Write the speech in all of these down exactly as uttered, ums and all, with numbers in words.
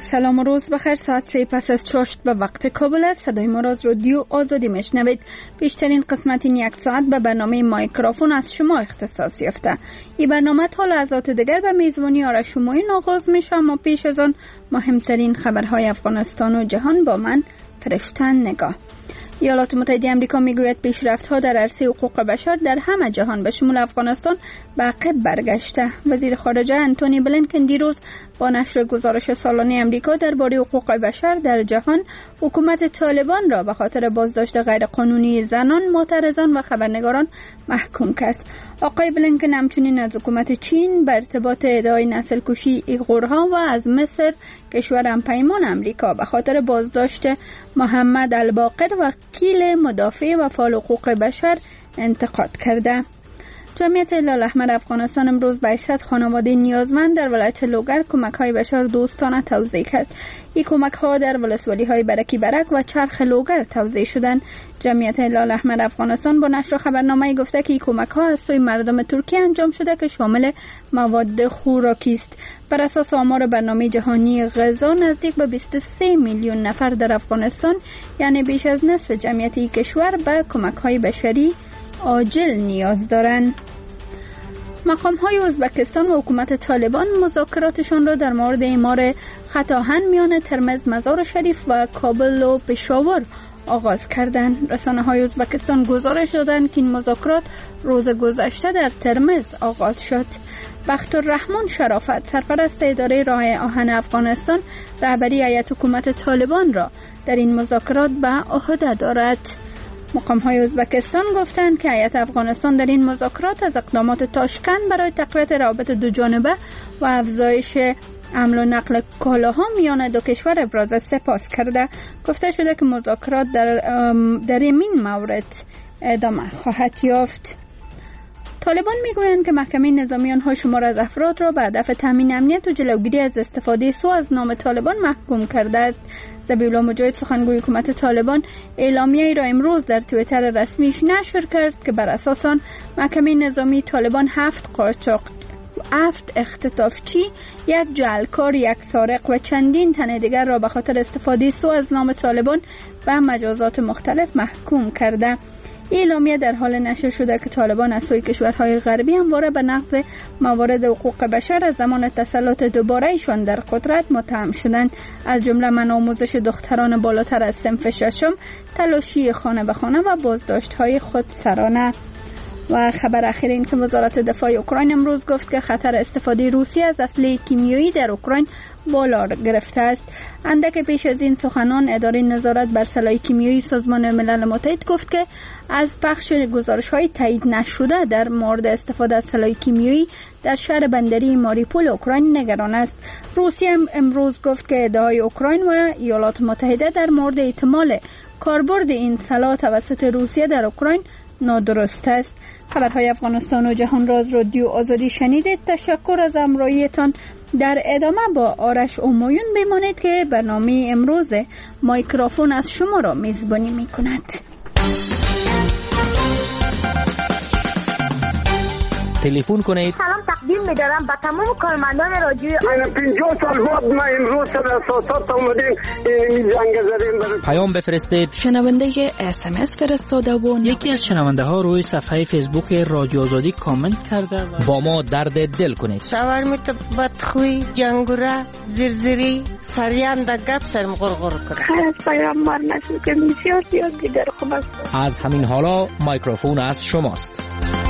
سلام و روز بخیر. ساعت سه پس از چاشت به وقت کابل است. صدای ما را از رادیو آزادی میشنوید. بیشترین قسمت این یک ساعت به برنامه مایکروفون از شما اختصاص یافته. این برنامه تا لحظات دیگر به میزبانی آرش شمایون آغاز میشه، اما پیش از آن مهمترین خبرهای افغانستان و جهان با من فرشته نگاه. ایالات متحده آمریکا میگوید پیشرفت‌ها در عرصه حقوق بشر در همه جهان به شمول افغانستان به عقب برگشته. وزیر خارجه انتونی بلینکن دیروز با نشر گزارش سالانه آمریکا درباره حقوق بشر در جهان حکومت طالبان را به خاطر بازداشت غیرقانونی زنان، معترضان و خبرنگاران محکوم کرد. آقای بلینکن همچنین از حکومت چین به ارتباط ادعای نسل کشی ایغورها و از مصر، کشور همپیمان آمریکا، به خاطر بازداشت محمد الباقر وکیل مدافع و فعال حقوق بشر انتقاد کرده. جمعیت هلال احمر افغانستان امروز به صد خانواده نیازمند در ولایت لوگر کمک‌های بشر دوستانه توزیع کرد. این کمک‌ها در ولسوالی‌های برکی برک و چرخ لوگر توزیع شدند. جمعیت هلال احمر افغانستان با نشر خبرنامه‌ای گفته که این کمک‌ها از سوی مردم ترکیه انجام شده که شامل مواد خوراکی است. بر اساس آمار برنامه جهانی غذا، نزدیک به بیست و سه میلیون نفر در افغانستان، یعنی بیش از نصف جمعیت این کشور، به کمک‌های بشری عاجل نیاز دارند. مقام‌های ازبکستان و حکومت طالبان مذاکراتشان را در مورد اعمار خط آهن میان ترمز، مزار شریف و کابل و پشاور آغاز کردند. رسانه‌های ازبکستان گزارش دادند که این مذاکرات روز گذشته در ترمز آغاز شد. بختالرحمن شرافت، سرپرست اداره راه آهن افغانستان، رهبری هیئت حکومت طالبان را در این مذاکرات به عهده دارد. مقام‌های ازبکستان گفتند که هیئت افغانستان در این مذاکرات از اقدامات تاشکند برای تقویت روابط دو جانبه و افزایش حمل و نقل کالاها میان دو کشور ابراز سپاس کرده. گفته شده که مذاکرات در در این مورد ادامه خواهد یافت. طالبان میگویند که محکمه نظامی آنها شمار از افراد را به هدف تامین امنیت و جلوگیری از استفاده سوء از نام طالبان محکوم کرده است. ذبیحالله مجاهد، سخنگوی حکومت طالبان، اعلامیه‌ای را امروز در توییتر رسمیش نشر کرد که بر اساس آن محکمه نظامی طالبان هفت قاچاق هفت اختطافچی، یک جعلکار، یک سارق و چندین تن دیگر را به خاطر استفاده سوء از نام طالبان و مجازات مختلف محکوم کرده. اعلامیه در حال نشر شده که طالبان از سوی کشورهای غربی همواره به نقض موارد حقوق بشر از زمان تسلط دوباره ایشان در قدرت متهم شدند، از جمله منع آموزش دختران بالاتر از صنف ششم، تلاشی خانه به خانه و بازداشت‌های خودسرانه. و خبر اخیر این که وزارت دفاع اوکراین امروز گفت که خطر استفاده روسیه از اسلحه کیمیایی در اوکراین بالا گرفته است. اندک پیش از این سخنان اداره نظارت بر سلاح کیمیایی سازمان ملل متحد گفت که از پخش گزارش‌های تایید نشده در مورد استفاده از سلاح کیمیایی در شهر بندری ماریپول اوکراین نگران است. روسیه امروز گفت که ادعای اوکراین و ایالات متحده در مورد احتمال کاربرد این سلاح توسط روسیه در اوکراین نادرست است. خبرهای افغانستان و جهان را از رادیو آزادی شنیدید. تشکر از همراهیتان. در ادامه با آرش اومایون بمانید که برنامه امروز مایکروفون از شما را میزبانی می کند. تلفن کنید. سلام تقدیم می‌دارم به تمام کارمندان رادیو. من پنجاه سال بعد ما امروز سر اساسات اومدیم این جنگ زدیم. پیام بفرستید. شنونده اس ام اس فرستاده و یکی از شنونده ها روی صفحه فیسبوک رادیو آزادی کامنت کرده و با ما درد دل کنید. شاورمیت بدخوی، جنگوره، زرزری، سریان د گپ سرم غرغر کنه. خیر پیام مار نشو که بسیار زیاد دیگر خوب است. از همین حالا مایکروفون از شماست.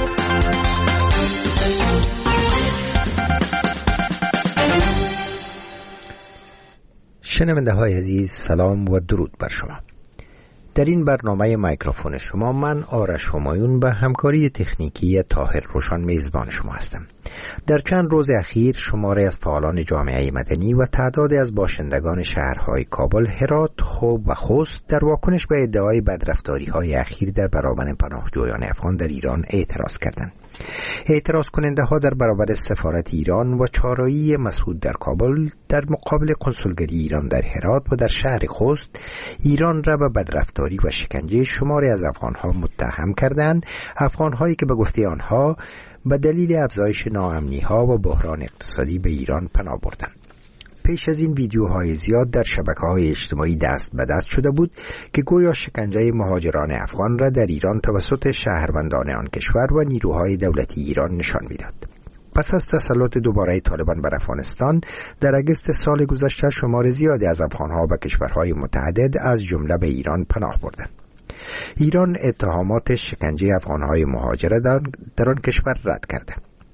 شنونده های عزیز، سلام و درود بر شما. در این برنامه مایکروفون شما من آرش همایون به همکاری تکنیکی طاهر روشان میزبان شما هستم. در چند روز اخیر شماری از فعالان جامعه مدنی و تعدادی از باشندگان شهرهای کابل، هرات، خوب و خوست در واکنش به ادعای بدرفتاری‌های اخیر در برابر پناهجویان افغان در ایران اعتراض کردند. اعتراض کننده ها در برابر سفارت ایران و چارایی مسعود در کابل در مقابل کنسولگری ایران در هرات و در شهر خوست ایران را به بدرفتاری و شکنجه شماری از افغانها متهم کردند، افغانهایی که به گفته آنها به دلیل افزایش ناامنی‌ها و بحران اقتصادی به ایران پناه بردند. پیش از این ویدیوهای زیاد در شبکه‌های اجتماعی دست به دست شده بود که گویا شکنجه مهاجران افغان را در ایران توسط شهروندان آن کشور و نیروهای دولتی ایران نشان می‌داد. پس از تسلط دوباره طالبان بر افغانستان در اگست سال گذشته شمار زیادی از افغان‌ها به کشورهای متعدد از جمله به ایران پناه بردند. ایران اتهامات شکنجه افغان‌های مهاجر در آن کشور رد کرده.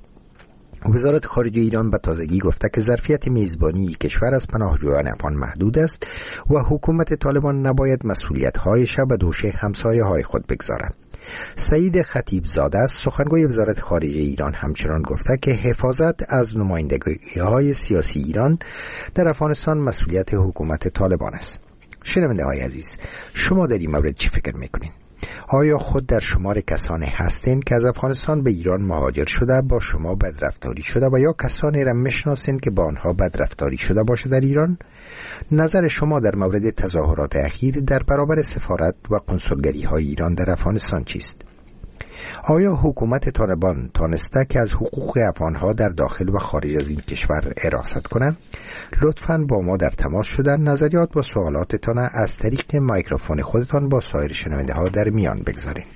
وزارت خارجه ایران به تازگی گفته که ظرفیت میزبانی کشور از پناهجویان افغان محدود است و حکومت طالبان نباید مسئولیت‌هایش به دوش همسایه‌های خود بگذارد. سعید خطیبزاده سخنگوی وزارت خارجه ایران همچنان گفته که حفاظت از نمایندگی‌های سیاسی ایران در افغانستان مسئولیت حکومت طالبان است. شنونده‌های عزیز، شما در این مورد چی فکر می‌کنید؟ آیا خود در شمار کسانی هستین که از افغانستان به ایران مهاجر شده با شما بدرفتاری شده و یا کسانی را میشناسین که با آنها بدرفتاری شده باشه در ایران؟ نظر شما در مورد تظاهرات اخیر در برابر سفارت و کنسولگری های ایران در افغانستان چیست؟ آیا حکومت طالبان تانسته که از حقوق افغانها در داخل و خارج از این کشور حراست کنند؟ لطفاً با ما در تماس شدن نظریات و سوالاتتان از طریق میکروفون خودتان با سایر شنونده ها در میان بگذارید.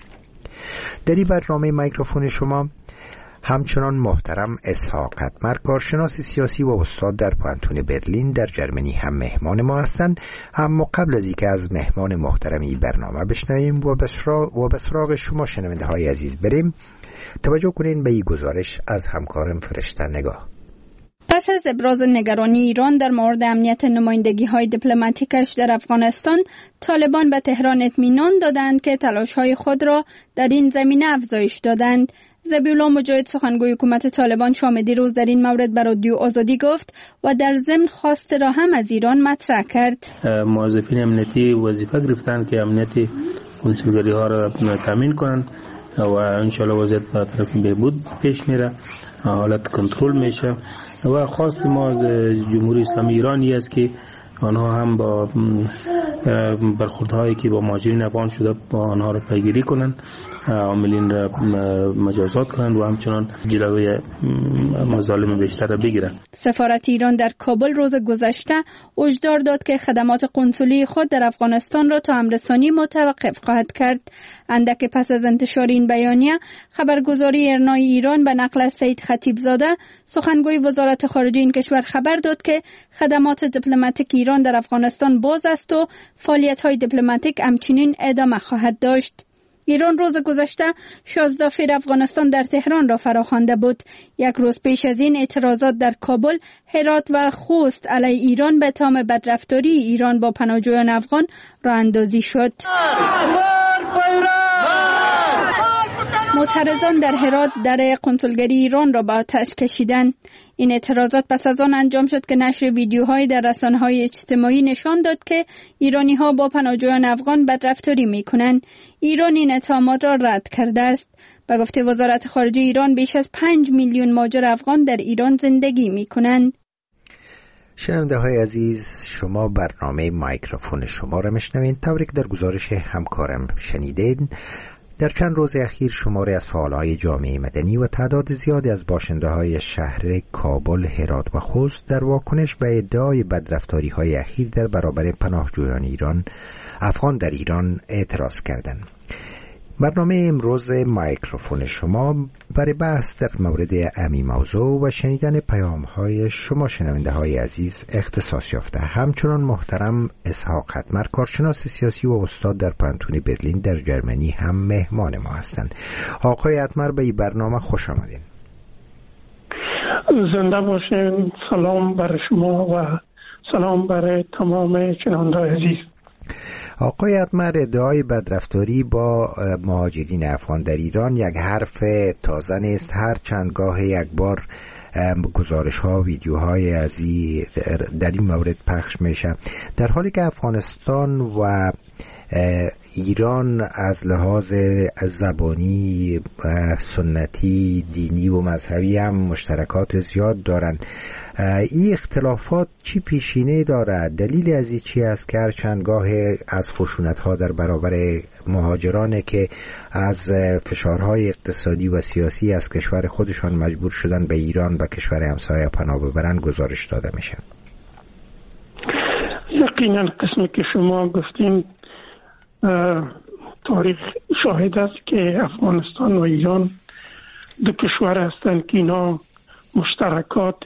در این برنامه میکروفون شما همچنان محترم اسحاق حتمر، کارشناس سیاسی و استاد در پانتون برلین در جرمنی هم مهمان ما هستند. اما قبل از اینکه از مهمان محترمی برنامه بشنویم و به سراغ شما شنونده های عزیز بریم، توجه کنین به این گزارش از همکارم فرشته نگاه. پس از ابراز نگرانی ایران در مورد امنیت نمایندگی‌های دیپلماتیکش در افغانستان، طالبان به تهران اطمینان دادند که تلاش‌های خود را در این زمینه افزایش دادند. ذبیح‌الله مجاهد سخنگوی حکومت طالبان شام دیروز در این مورد به رادیو آزادی گفت و در ضمن خواست را هم از ایران مطرح کرد. موظفین امنیتی وظیفه گرفتند که امنیت کنسولگری ها را تامین کنند و انشالله وضعیت به طرف بهبود پیش میره، حالت کنترل میشه و خواست ما از جمهوری اسلامی ایرانی است که آنها هم با برخوردهایی که با مهاجرین افغان شده با آنها را پیگیری کنند، عاملین را مجازات کنند و همچنان جلوی مظالم بیشتر را بگیرند. سفارت ایران در کابل روز گذشته هشدار داد که خدمات قنسولی خود در افغانستان را تا امرسانی متوقف خواهد کرد. اندک پس از انتشار این بیانیه، خبرگزاری ارنای ایران به نقل از سعید خطیبزاده سخنگوی وزارت خارجه این کشور خبر داد که خدمات دیپلماتیک ایران در افغانستان باز است و فعالیت‌های دیپلماتیک همچنین ادامه خواهد داشت. ایران روز گذشته شازده فیر افغانستان در تهران را فراخوانده بود. یک روز پیش از این اعتراضات در کابل، هرات و خوست علیه ایران به اتهام بدرفتاری ایران با پناهجویان افغان راه اندازی شد. معترضان در هرات در کنسولگری ایران را به آتش کشیدند. این اعتراضات پس از آن انجام شد که نشر ویدیوهایی در رسانه‌های اجتماعی نشان داد که ایرانی‌ها با پناهجویان افغان بدرفتاری می‌کنند. ایران این اتهامات را رد کرده است. به گفته وزارت خارجه ایران، بیش از پنج میلیون مهاجر افغان در ایران زندگی می‌کنند. شنونده های عزیز، شما برنامه میکروفون شما را میشنوید. طوری که در گزارش همکارم شنیدید، در چند روز اخیر شماری از فعالای جامعه مدنی و تعداد زیادی از باشنده های شهر کابل، هرات و خوست در واکنش به ادعای بدرفتاری های اخیر در برابر پناهجویان ایران افغان در ایران اعتراض کردند. برنامه امروز میکروفون شما برای بحث در مورد همین موضوع و شنیدن پیام های شما شنونده های عزیز اختصاص یافته. همچنان محترم اسحاق حتمر، کارشناس سیاسی و استاد در پانتون برلین در جرمنی هم مهمان ما هستند. آقای حتمر، به این برنامه خوش آمدین. زنده باشین. سلام برای شما و سلام برای تمام شنونده عزیز. آقای حتمر، ادعای بدرفتاری با مهاجرین افغان در ایران یک حرف تازه نیست. هر چندگاه یک بار گزارش ها، ویدیوهای از این در این مورد پخش میشه، در حالی که افغانستان و ایران از لحاظ زبانی، سنتی، دینی و مذهبی هم مشترکات زیاد دارند. این اختلافات چی پیشینه داره؟ دلیل از این چی است که هر چندگاه از خشونت ها در برابر مهاجرانه که از فشارهای اقتصادی و سیاسی از کشور خودشان مجبور شدن به ایران و کشور همسایه پناه ببرن گزارش داده میشه؟ یقینا قسمی که شما گفتین تاریخ شاهد است که افغانستان و ایران دو کشور هستند که اینا مشترکات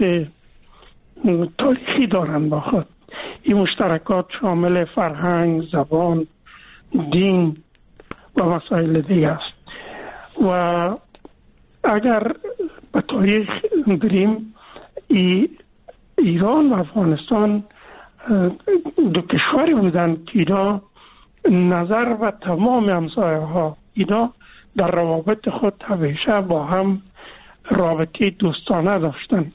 تاریخی دارند با خود. این مشترکات شامل فرهنگ، زبان، دین و مسائل دیگه است. و اگر به تاریخ بریم، ای ایران و افغانستان دو کشوری بودند که اینا نظر و تمام همسایه ها اینا در روابط خود همیشه با هم رابطه دوستانه داشتند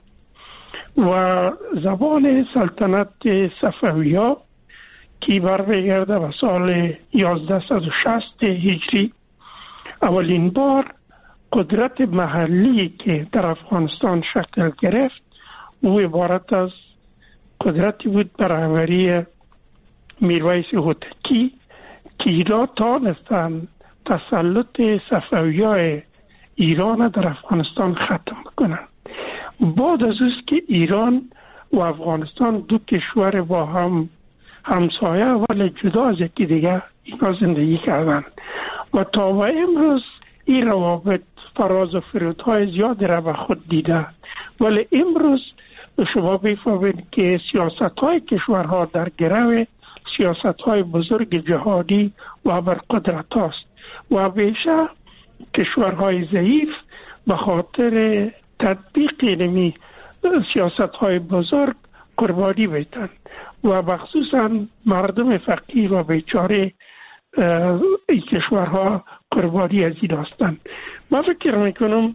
و زبان سلطنت صفویه که برمیگرده به سال یازده صد و شصت هجری اولین بار قدرت محلی که در افغانستان شکل گرفت او عبارت از قدرتی بود بر رهبری میرویس هوتکی که اینا تانستند تسلط صفویه ایران در افغانستان ختم کنند. بعد از اوست که ایران و افغانستان دو کشور با هم همسایه ولی جدا از یکی دیگه اینا زندگی کردند و تا و امروز این روابط فراز و فرودهای زیادی را به خود دیده. ولی امروز شما بفهمید که سیاست های کشورها در گرو سیاست های بزرگ جهادی و برقدرت هاست و بیشه کشورهای ضعیف به خاطر تطبیق نمی سیاست های بزرگ قربانی بیتن و بخصوصا مردم فقیر و بیچاره این کشورها قربانی از این هستند. من فکر میکنم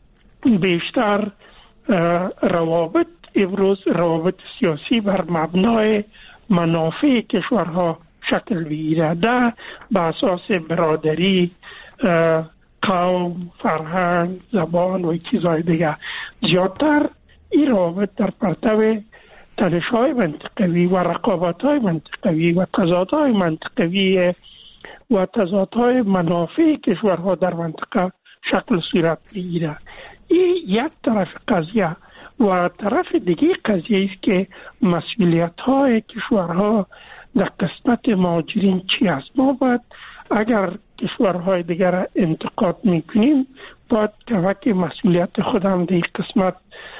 بیشتر روابط امروز روابط سیاسی بر مبنای منافع کشورها شکل میگیره، نه به اساس برادری، قوم، فرهنگ، زبان و چیزهای دیگه. زیادتر این روابط در پرتو تنش‌های منطقوی و رقابت‌های منطقوی و تضادهای منطقوی و تضادهای منافع کشورها در منطقه شکل صورت میگیره. این یک طرف قضیه و طرف دیگه قضیه است که مسئولیت‌های کشورها در قسمت مهاجرین چی است. ما باید اگر کشورهای دیگر را انتقاد میکنیم باید که مسئولیت خودم در قسمت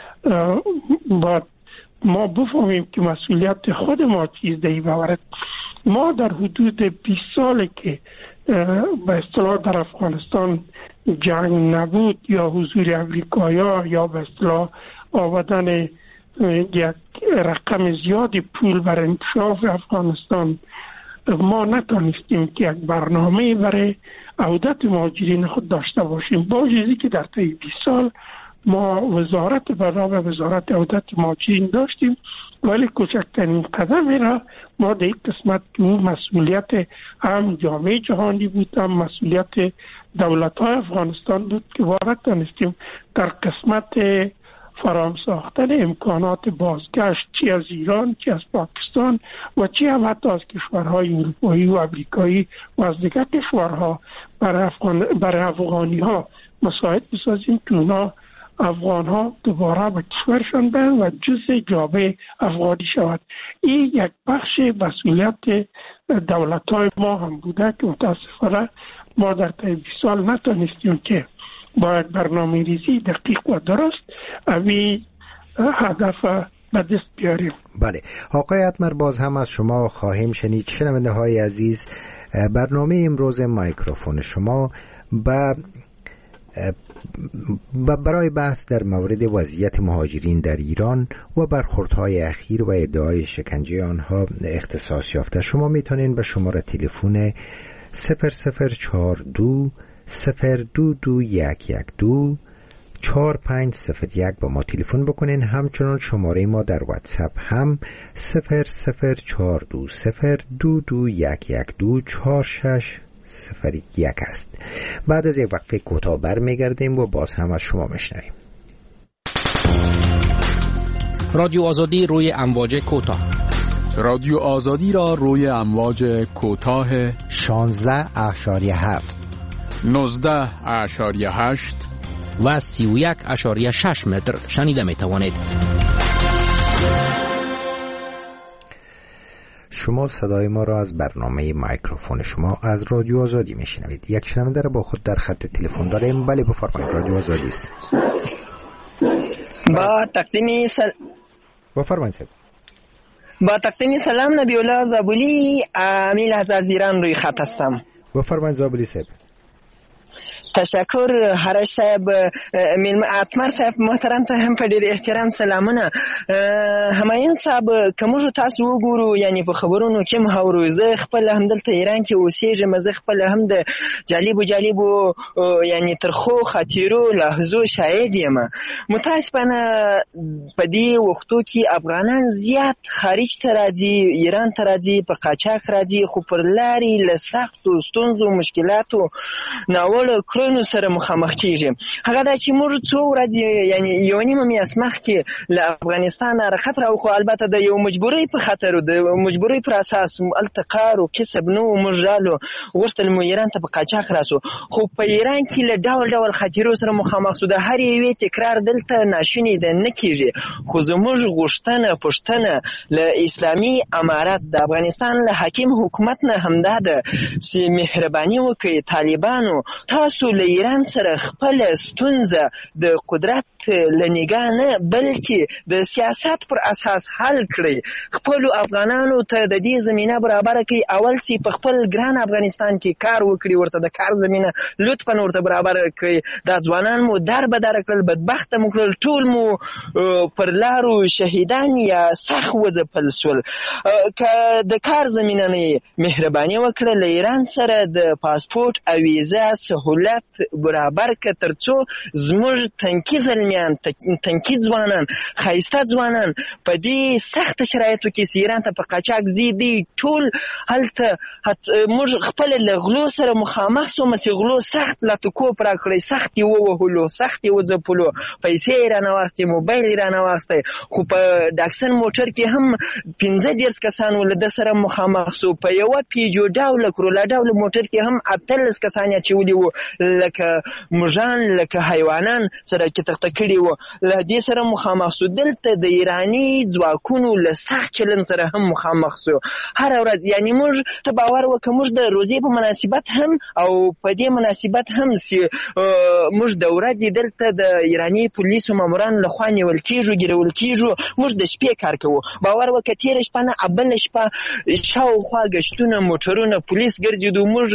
باید ما بفهمیم که مسئولیت خود ما چیز دیگه بورد. ما در حدود بیست ساله که به اصطلاح در افغانستان جنگ نبود یا حضور امریکایا یا به اصطلاح آوردن یک رقم زیادی پول بر انکشاف افغانستان، ما نتونستیم که یک برنامه برای عودت مهاجرین خود داشته باشیم. با چیزی که در طی بیست سال ما وزارت برنامه وزارت عودت مهاجرین داشتیم ولی کوچکترین قدمی را ما در این قسمت که اون مسئولیت هم جامعه جهانی بود هم مسئولیت دولت های افغانستان بود که وارد تانستیم در قسمت فرام ساختن امکانات بازگشت چی از ایران چی از پاکستان و چی هم حتی از کشورهای اروپایی و امریکایی و از دیگر کشورها برای افغان برای افغانی ها مساعد بسازیم که اونا افغان ها دوباره به کشورشان برن و جزء جامعه افغانی شود. این یک بخش مسئولیت دولت های ما هم بوده که متاسفانه ما در طی بیست سال نتونستیم که با یک برنامه ریزی دقیق و درست اوی هدف به دست بیاریم. بله آقای اتمر، باز هم از شما خواهیم شنید. شنونده های عزیز، برنامه امروز مایکروفون شما با برای بحث در مورد وضعیت مهاجرین در ایران و برخوردهای اخیر و ادعای شکنجه آنها اختصاص یافته. شما میتونین به شماره تلفن صفر صفر چهار دو صفر دو دو یک یک دو چهار پنج صفر یک با ما تلفن بکنین. همچنان شماره ما در واتساپ هم صفر صفر چهار دو صفر دو دو یک یک دو چهار شش صفر یک است. بعد از یک وقفه کوتاه برمیگردیم و باز هم از شما میشنویم. رادیو آزادی روی امواج کوتاه. رادیو آزادی را روی امواج کوتاه شانزده اشاریه هفت نوزده اشاریه هشت و سی و یک اشاریه شش متر شنیده می توانید. شما صدای ما را از برنامه مایکروفون شما از رادیو آزادی میشنوید. یک شنونده را با خود در خط تلفن داریم. بله بفرمایید، رادیو آزادی است. با تقدیم سل... بفرمایید. با تقدیم سلام نبی الله زابلی، امیل از ایران روی خط هستم. بفرمایید زابلی صاحب. تشکر هرش صاحب. اتمر صاحب محترم ته هم په ډیر احترام سلامونه. همایون صاحب کومو تاسو وګورو یعنی په خبرونو کې مهاورو زه خپل هم دلته ایران کې اوسېږم، زه خپل هم د جالب جالب یعنی ترخو خاطرو لحظو شاهد یم. متاسفانه په دې وختو کې افغانان زیات خارج ته راځي، ایران ته راځي، په قاچاق راځي، خو پر لارې له سختو ستونزو مشکلاتو ناوړه نو سره مخامخ کیږي. هغه دا چې موږ څو ورځې یعنی یو نیمه میاشت مخکې له افغانستان حرکت راو، خو البته د یو مجبورۍ په خاطر د مجبورۍ پر اساس التقار او کسب نو موږ رالو غوښتل مو ایران ته په قاچاق راسو، خو په ایران کې له ډول ډول خطرو سره مخامخ سو. د هر یوې تکرار دلته ناشونی ده نه کیږي، خو زموږ غوښتنه پښتنه له اسلامي امارت د افغانستان له حاکم حکومت نه همدا ده چې مهرباني وکړي طالبانو تاسو له ایران سره خپل ستونزه د قدرت له نگاه نه بلکې د سیاست پر اساس حل کړئ. خپل افغانانو ته د دې زمينه برابر کړئ. اول سی په خپل ګران افغانستان کې کار وکړي، ورته د کار زمينه لطفا ورته برابر کړئ. د ځوانان مو در به در کړل، بدبخت مو کړل، ټول مو پر لارو شهیدان یا سخت وځپل سول. که د کار زمينه نه مهرباني وکړه، له ایران سره د پاسپورت او ویزا سهولت برابر ک ترڅو زموږ تنکي زلمیان تنکي ځوانان خایسته ځوانان په دې سخت شرایطو کې ایران ته په قاچاق زیدي ټول هلته موږ خپل لغلو سره مخامخ سو. مې غلو سخت لټکو پر کړی، سخت یو وهلو، سخت یو ځپلو، پیسې رانه واستې، موبایل رانه واستې، خو په ډاکسن موټر کې هم پنځه دیرش کسان ول د سره مخامخ سو. په یو پیجو ډاول کرولا ډاول موټر کې هم اتلس کسان چې ودی وو، لکه مجان لکه حیوانان سره کې تخته کړي وو. له دې سره مخامخ سو. دلته د ایرانی ځواکونو له سخت چلن سره هم مخامخ سو. هر ورځ یعنی موږ ته باور وکړه موږ د روزي په مناسبت هم او په دې مناسبت هم چې موږ د ورځې دلته د ایرانی پولیسو ماموران له خوا نیول کیږو، ګیرول کیږو. موږ د شپې کار کوو. باور وکړه تیر شپه نه ابل شپه شاوخوا گشتونه موټرونه پولیس ګرځېدو. موږ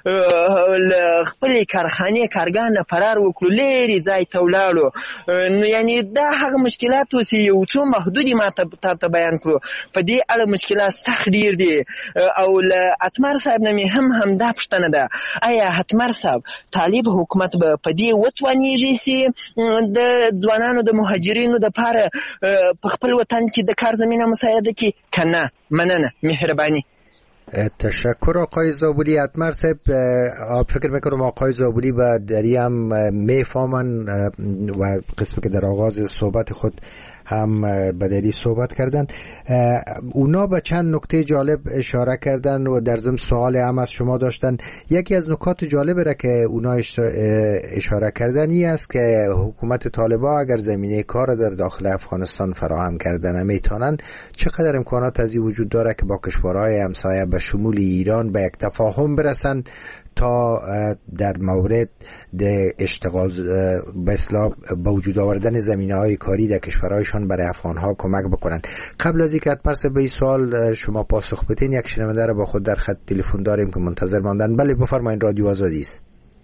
خپل کارخانه کارګان فرار وکړو، لري ځای ته ولاړو. نو یعنی دا هغه مشکلات چې یو څو محدودي ما ته ته بیان کړو. په دې اړه مشکلات سخت ډیر دي. او له اتمر صاحب نه هم هم دا پښتنه ده، آیا اتمر صاحب طالب حکومت به په دې وتوانیږي چې د ځوانانو د مهاجرینو د لپاره په خپل وطن کې د کار زمينه مساعده کړي کنه؟ مننه، مهرباني. تشکر آقای زابلی. اتمر صاحب فکر میکنم آقای زابلی و دری هم میفهمن و قسمی که در آغاز صحبت خود هم بدری صحبت کردن. اونا به چند نکته جالب اشاره کردن و در ضمن سوال هم از شما داشتن. یکی از نکات جالب را که اونا اشاره کردن این است که حکومت طالبان اگر زمینه کار در داخل افغانستان فراهم کردن میتونن، چقدر امکانات از این وجود داره که با کشورهای همسایه به شمول ایران به یک تفاهم برسن تا در مورد د اشتغال به اصطلاح به وجود آوردن زمینه‌های کاری در کشورهایشان برای افغان‌ها کمک بکنن. قبل از اینکه اتمر صاحب به این سوال شما پاسخ بدین، یک شنونده را با خود در خط تلفن داریم که منتظر ماندن. بله بفرمایید، رادیو آزادی است.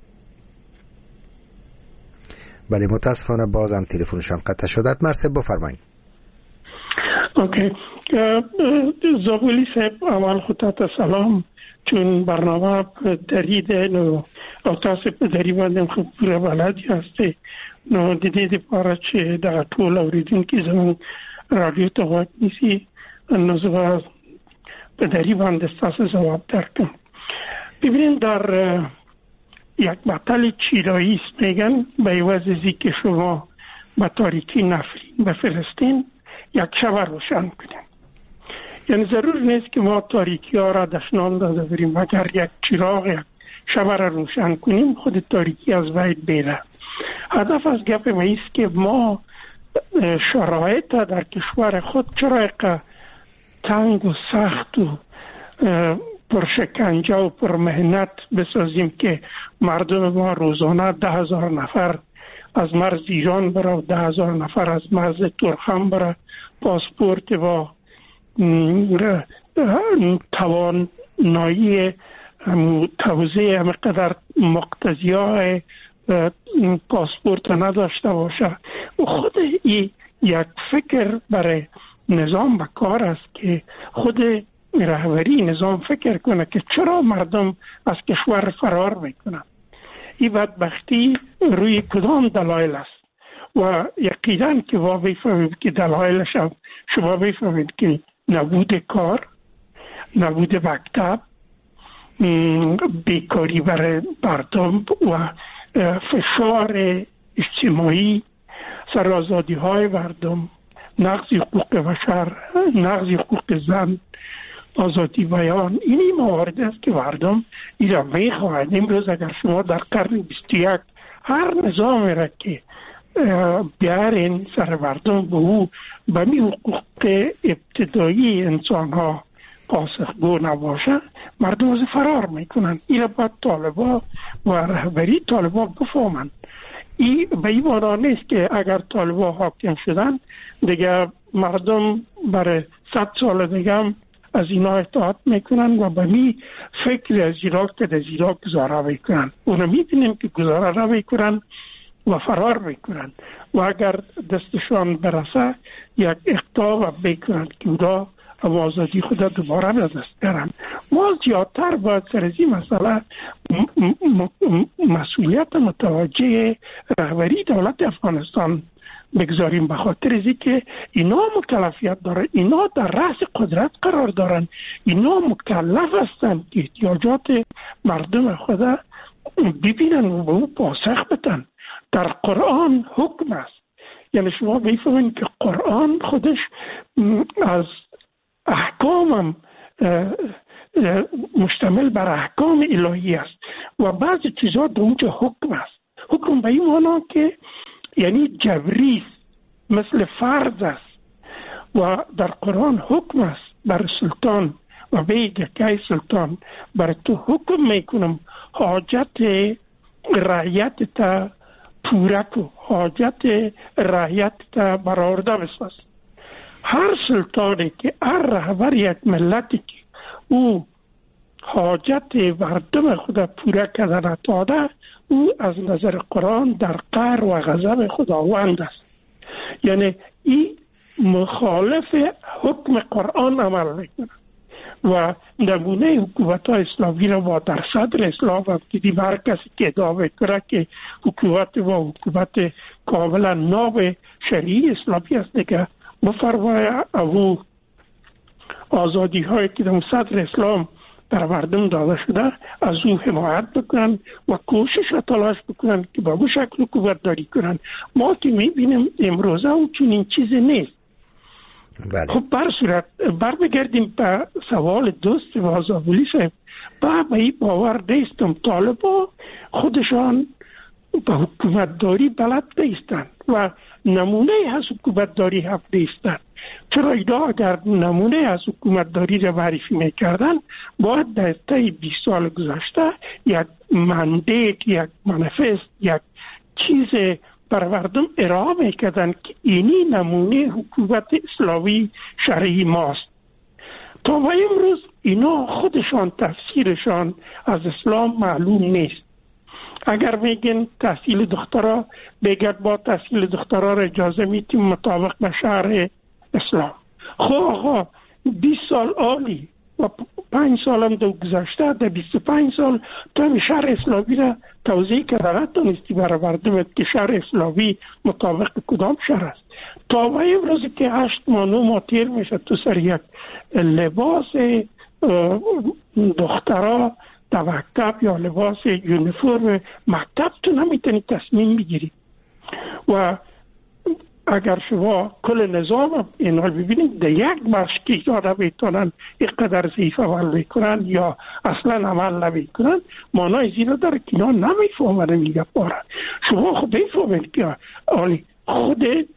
بله متاسفانه بازم تلفنشان قطع شد. اتمر صاحب بفرمایید. اوکی. زابلی صاحب اول خودت سلام، چون برنامه دری ده نو او تاسو په دری باندې خو پوره بلد یاستئ، نو د دې لپاره چې دا ټول اوریدونکي زموږ رادیو ته غوږ نیسي، نو زه په دری باندې تاسو جواب درکم. ببینید در یک مطلب چیرایی است، میگن به عوض که شما به تاریکی نفرین بفرستین یک شب روشن کنین. یعنی ضرور نیست که ما تاریکی ها را دشنام داده بریم، اگر یک چراغ یک شب را روشن کنیم خود تاریکی از بین بره. هدف از گپ ما است که ما شرایط در کشور خود چرا تنگ و سخت و پرشکنجه و پرمهنت بسازیم که مردم ما روزانه ده هزار نفر از مرز ایران برای ده هزار نفر از مرز ترکمن برای پاسپورت با توانایی توزیع همقدر مقتضیای پاسپورت نداشته باشه. خود این یک فکر برای نظام به کار است که خود رهبری نظام فکر کنه که چرا مردم از کشور فرار میکنن، این بدبختی روی کدام دلایل است و یقینا که ما بفهمید که دلایلش شما بفهمید که نبود کار، نبود مکتب، بیکاری برای مردم و فشار اجتماعی، سرآزادی های مردم، نقض حقوق بشر، نقض حقوق زن، آزادی بیان، اینی موارد است که مردم این را میخواهند. امروز اگر شما در قرن بیست و یک هر نظامی را که بیارین سر مردم به او به می حقوق ابتدایی انسان ها پاسخگو نباشه، مردم از فرار میکنن. این را باید طالبا و رهبری طالبا بفهمند. این به این معنا نیست که اگر طالبا حاکم شدن دیگه مردم برای صد سال دیگه هم از اینا اطاعت میکنن و به می فکر از عراق که از عراق گذاره میکنن. اونا میبینیم که گذاره را میکنن و فرار میکنن و اگر دستشان برسه یک اقدام میکنن که اونا آزادی خود دوباره به دست بیارن. ما زیادتر باید سر از این مسئله مسئولیت متوجه رهبری دولت افغانستان بگذاریم، به خاطر از اینکه اینا مکلفیت دارن، اینا در رأس قدرت قرار دارن، اینا مکلف هستند که احتیاجات مردم خود ببینن و به او پاسخ بدن. در قرآن حکم است، یعنی شما بفهمید که قرآن خودش از احکامم مشتمل بر احکام الهی است و بعضی چیزا در اونجا حکم است. حکم به این معنا که یعنی جبری مثل فرض است و در قرآن حکم است بر سلطان و بیگه که سلطان بر تو حکم میکنم حاجت رعیت تا پورک و حاجت رعیت تا برآورده بساز. هر سلطانی که هر رهبر یک ملتی که او حاجت مردم خود پوره کردن داده، او از نظر قرآن در قهر و غضب خداوند است. یعنی این مخالف حکم قرآن عمل میکنه و نمونه حکومت ها اسلامی را با در صدر اسلام هم دیدیم. هر کسی که ادعا میکنه که حکومت و حکومت کاملا ناب شریعی اسلامی است دیگه بفرمایه او آزادی هایی که در صدر اسلام در مردم داده شده از او حمایت بکنن و کوشش و تلاش بکنن که با او شکل حکومت داری کنن. ما که میبینیم امروزه اون چنین چیزی نیست. بله. خب بر صورت برمیگردیم به سوال دوست وازابولی صاحب. با به این باور نیستم طالبا خودشان به حکومت داری بلد نیستن و نمونه از حکومت داری هم نیستن. چرا اینا اگر نمونه از حکومت داری را معرفی میکردن باید در طی بیست سال گذشته یک مندیت، یک منفست، یک چیز بر مردم ارائه میکردن که اینی نمونه حکومت اسلامی شرعی ماست. تا و امروز اینا خودشان تفسیرشان از اسلام معلوم نیست. اگر میگن تحصیل دکترا، بگرد با تحصیل دکترا را اجازه میتیم مطابق به شرع اسلام. خب آقا بیست سال عالی و پنج سال هم دو گذاشته، در بیست و پنج سال تو هم شرع اسلامی را توضیح کرده تونستی برای مردمت که شرع اسلامی مطابق کدام شرع است. تا و امروز که هشت ماه نو ماه تیر میشه تو سر یک لباس دخترا در مکتب یا لباس یونیفرم مکتب تو نمیتونی تصمیم بگیری. و اگر شما کل نظام این حال ببینید در یک مشکی یا نمیتونن اینقدر ضعیف عمل میکنن یا اصلا عمل نمیکنن، معنای زیرا داره که اینا نمیفهمن میگه بارن. شما خود بفهمید که خود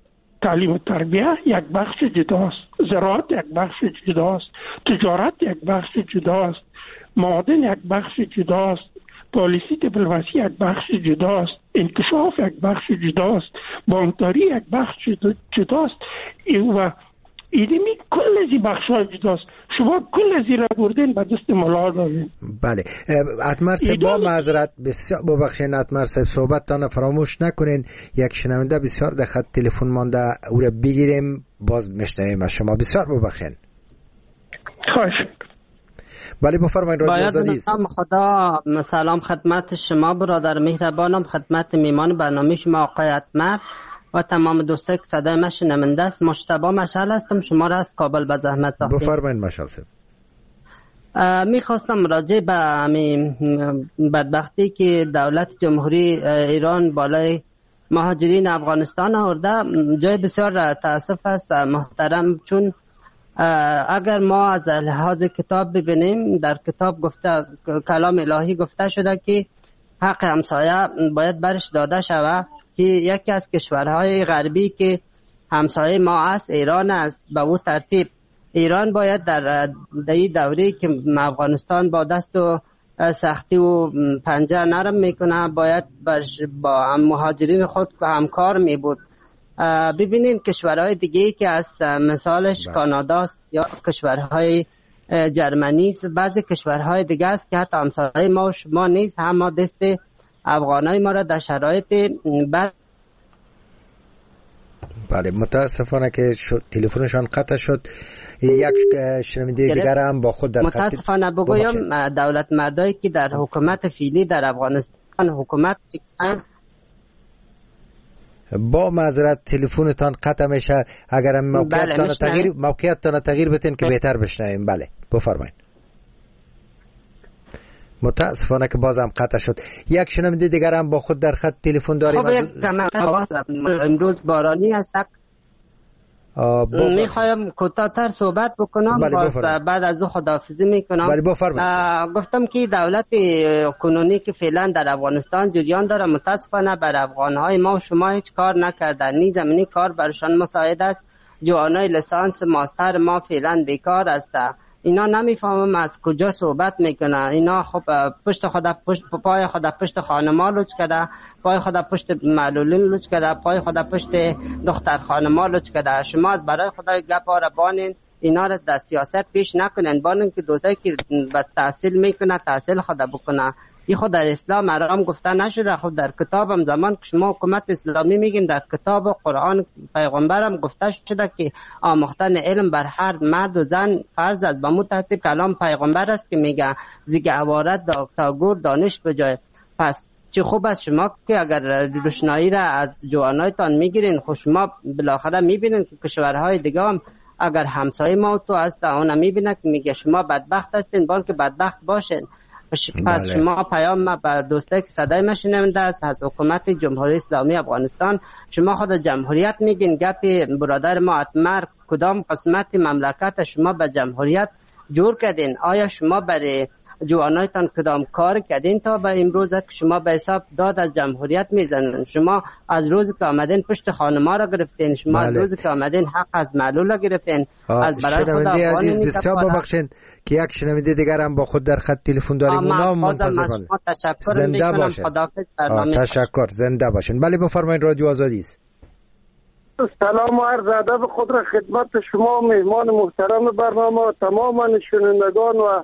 تعلیم و تربیه یک بخش جداست، زراعت یک بخش جداست، تجارت یک بخش جداست، معادن یک بخش جداست، پالیسی دیپلماسی یک بخش جداست، انکشاف یک بخش جداست، بانکداری یک بخش جداست و ایدمی کل از این بخش های جداست. شما کل از این را بردین به دست ملا دادین. بله اتمر صاحب با معذرت بسیار ببخشید اتمر صاحب صحبتتان فراموش نکنین. یک شنونده بسیار در خط تلفن مانده او را بگیریم باز میشنویم از شما. بسیار ببخشید. خواهش. بله بفرمایید رادیو آزادی است. خدا سلام خدمت شما برادر مهربانم، خدمت میمان برنامه شما آقای اتمر و تمام دوستان که صدای من شنونده است. مجتبی مشعل هستم، شما را از کابل به زحمت ساختید. بفرمایید مشعل صاحب. میخواستم راجع به همین بدبختی که دولت جمهوری ایران بالای مهاجرین افغانستان آورده جای بسیار تاسف است محترم، چون اگر ما از لحاظ کتاب ببینیم در کتاب گفته کلام الهی گفته شده که حق همسایه باید برش داده شود که یکی از کشورهای غربی که همسایه ما است ایران است. به او ترتیب ایران باید در این دوره که افغانستان با دست و سختی و پنجه نرم میکنه باید با هم مهاجرین خود همکار می بود. ببینیم کشورهای دیگه که از مثالش کانادا یا کشورهای جرمنی است، بعضی کشورهای دیگه است که حتی همسایه ما و شما نیست، هم ما دست افغانای ما را در شرایط بد. بله متاسفانه که تلفنشان قطع شد. یک شنونده دیگر هم با خود در خط متاسفانه بگویم دولت مردایی که در حکومت فعلی در افغانستان حکومت چکن با معذرت تلفنتان قطع میشه. اگر موقعیتتان بله تغییر موقعیتتان تغییر بتین که بهتر بشنویم. بله بفرمایید. متاسفانه که بازم قطع شد. یک شنونده دیگر هم با خود در خط تلفن داریم. خب امروز بارانی است. میخوایم کوتاه‌تر صحبت بکنم. بله بعد از او خداحافظی میکنم. بله بفرمایید. گفتم که دولت کنونی که فعلا در افغانستان جریان داره متاسفانه بر افغانهای ما و شما هیچ کار نکردن، نی زمینی کار برشان مساعد است. جوانای لیسانس ماستر ما فعلا بیکار است. اینا نمیفهمم از کجا صحبت میکنه. اینا خب پشت خدا پشت پای خدا پشت خانما لوچ کرده، پای خدا پشت معلولین لوچ کرده، پای خدا پشت دختر خانما لوچ کرده. شما از برای خدای گپا را بانین، اینا را در سیاست پیش نکنین. بانین که دوستایی که به تحصیل میکنه تحصیل خدا بکنه. این خود در اسلام حرام گفته نشده. خود در کتابم زمان که شما حکومت اسلامی میگین در کتاب و قرآن پیغمبرم گفته شده که آموختن علم بر هر مرد و زن فرض است. به مو ترتیب کلام پیغمبر است که میگه زیگ عبارت تا گور دانش بجای. پس چه خوب است شما که اگر روشنایی را از جوانایتان میگیرین، خود شما بالاخره میبینین که کشورهای دیگه هم اگر همسایه ما تو هست اونا میبینن که میگه شما بدبخت هستین، بان که بدبخت باشین. پس بله. شما پیام ما به دوستایی که صدای ما شنونده است از حکومت جمهوری اسلامی افغانستان، شما خود جمهوریت میگین، گپ برادر ما اتمر کدام قسمت مملکت شما به جمهوریت جور کردین؟ آیا شما برای جوانایتان کدام کار کردین تا به امروز که شما به حساب داد از جمهوریت میزنن؟ شما از روز که آمدین پشت خانما را گرفتین، شما بله. از روز که آمدین حق از معلول را گرفتین. از برای خدا عزیز بسیار ببخشید که یک شنونده دیگر هم با خود در خط تلفن داریم، اونا منتظر کنید. زنده باشین. تشکر، زنده باشین. بله بفرمایید رادیو آزادی است. سلام و عرض ادب خود را خدمت شما مهمان محترم برنامه و تمام شنوندگان و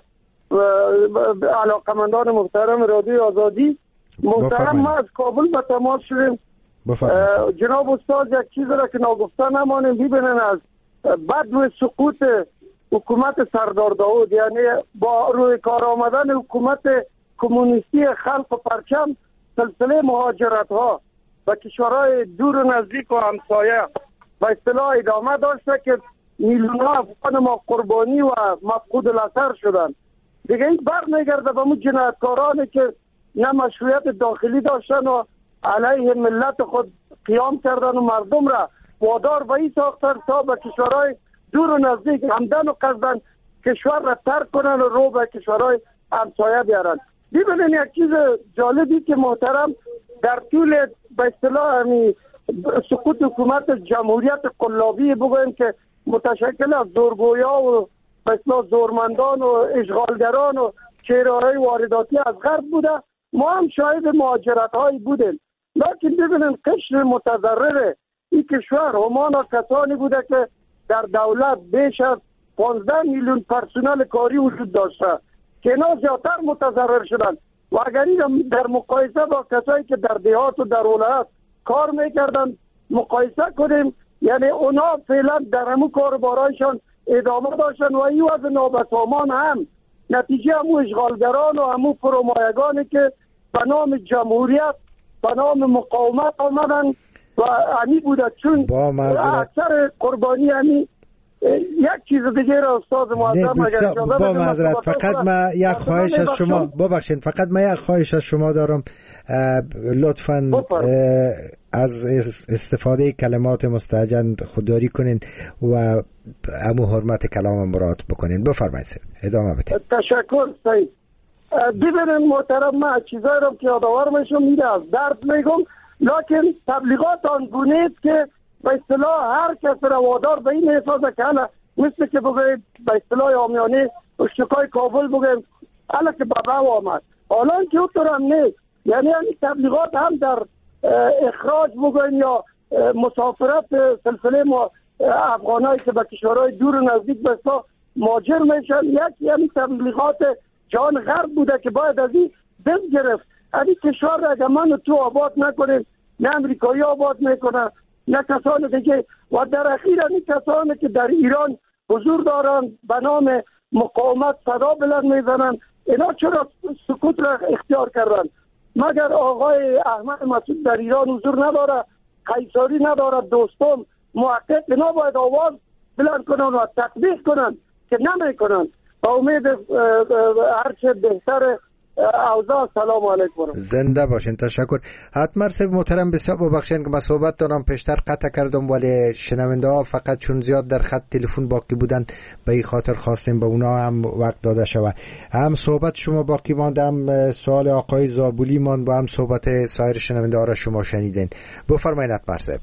و علاقمندان محترم رادیو آزادی. محترم ما از کابل به تماس شدیم. جناب استاد یک چیز را که ناگفته نمانیم، ببینن از بدو سقوط حکومت سردار داود، یعنی با روی کار آمدن حکومت کمونیستی خلق و پرچم، سلسله مهاجرت ها و کشورهای دور و نزدیک و همسایه و اصطلاح ادامه داشته که میلیون ها افغان ما قربانی و مفقود الاثر شدن. دیگه این بر نگرده به اون جنایتکارانی که نه مشروعیت داخلی داشتن و علیه ملت خود قیام کردن و مردم را وادار به این ساختن تا به کشورهای دور و نزدیک همدن و قصدن کشور را ترک کنن و رو به کشورهای همسایه بیارن. ببینین یک چیز جالبی که محترم در طول به اصطلاح همی سقوط حکومت جمهوریت قلابی بگویم که متشکل از زورگویا و مثلا زورمندان و اشغالگران و چهره‌های وارداتی از غرب بوده. ما هم شاهد مهاجرت هایی بودیم، لکن ببینیم قشر متضرر این کشور همانا کسانی بوده که در دولت بیش از پانزده میلیون پرسنل کاری وجود داشته که اینا زیادتر متضرر شدن. و اگر این در مقایسه با کسایی که در دیهات و در ولایت کار میکردن مقایسه کنیم، یعنی اونا فعلا در همون کار بارایشان ادامه داشتن و این وضع نابسامان هم نتیجه همون اشغالگران و همون فرومایگانی که به نام جمهوریت به نام مقاومت آمدن و همی بوده. چون اکثر قربانی همی یک چیز دیگه را استاد معظم اگر با معذرت فقط من یک خواهش از شما ببخشید فقط من یک خواهش از شما دارم، لطفاً از استفاده کلمات مستعجل خودداری کنین و امو حرمت کلام مراعات بکنین. بفرمایید ادامه بدید. تشکر سید. ببینید محترم، من چیزایی رو که یادآور میشم میره از درد میگم، لکن تبلیغات آنگونه است که به اصطلاح هر کس را وادار به این احساس کنه، مثل که بگوید به اصطلاح عامیانه اشتکای کابل بگویم حالا که بابا آمد، حالا که اونطور هم نیست. یعنی این تبلیغات هم در اخراج بگویم یا مسافرت سلسله ما افغانایی که به کشورهای دور و نزدیک به اصطلاح مهاجر میشن، یکی همین تبلیغات جهان غرب بوده که باید از این دست گرفت. این کشور را اگر من تو آباد نکنیم، نه امریکایی آباد میکنه نه کسان دیگه. و در اخیر این کسانی که در ایران حضور دارن به نام مقاومت صدا بلند میزنن، اینا چرا سکوت را اختیار کردن؟ مگر آقای احمد مسعود در ایران حضور نداره، قیصری نداره، دوستم محقق، اینا باید آواز بلند کنن و تطبیق کنن که نمیکنن. با امید هرچه بهتر اوضاع. سلام علیکم. زنده باشین. تشکر. حتما سب محترم بسیار ببخشین که من صحبت دارم پیشتر قطع کردم، ولی شنونده ها فقط چون زیاد در خط تلفن باقی بودن به این خاطر خواستیم به اونا هم وقت داده شود. هم صحبت شما باقی ماند، هم سوال آقای زابولی ماند و هم صحبت سایر شنونده ها را شما شنیدین. بفرمایید حتما سب.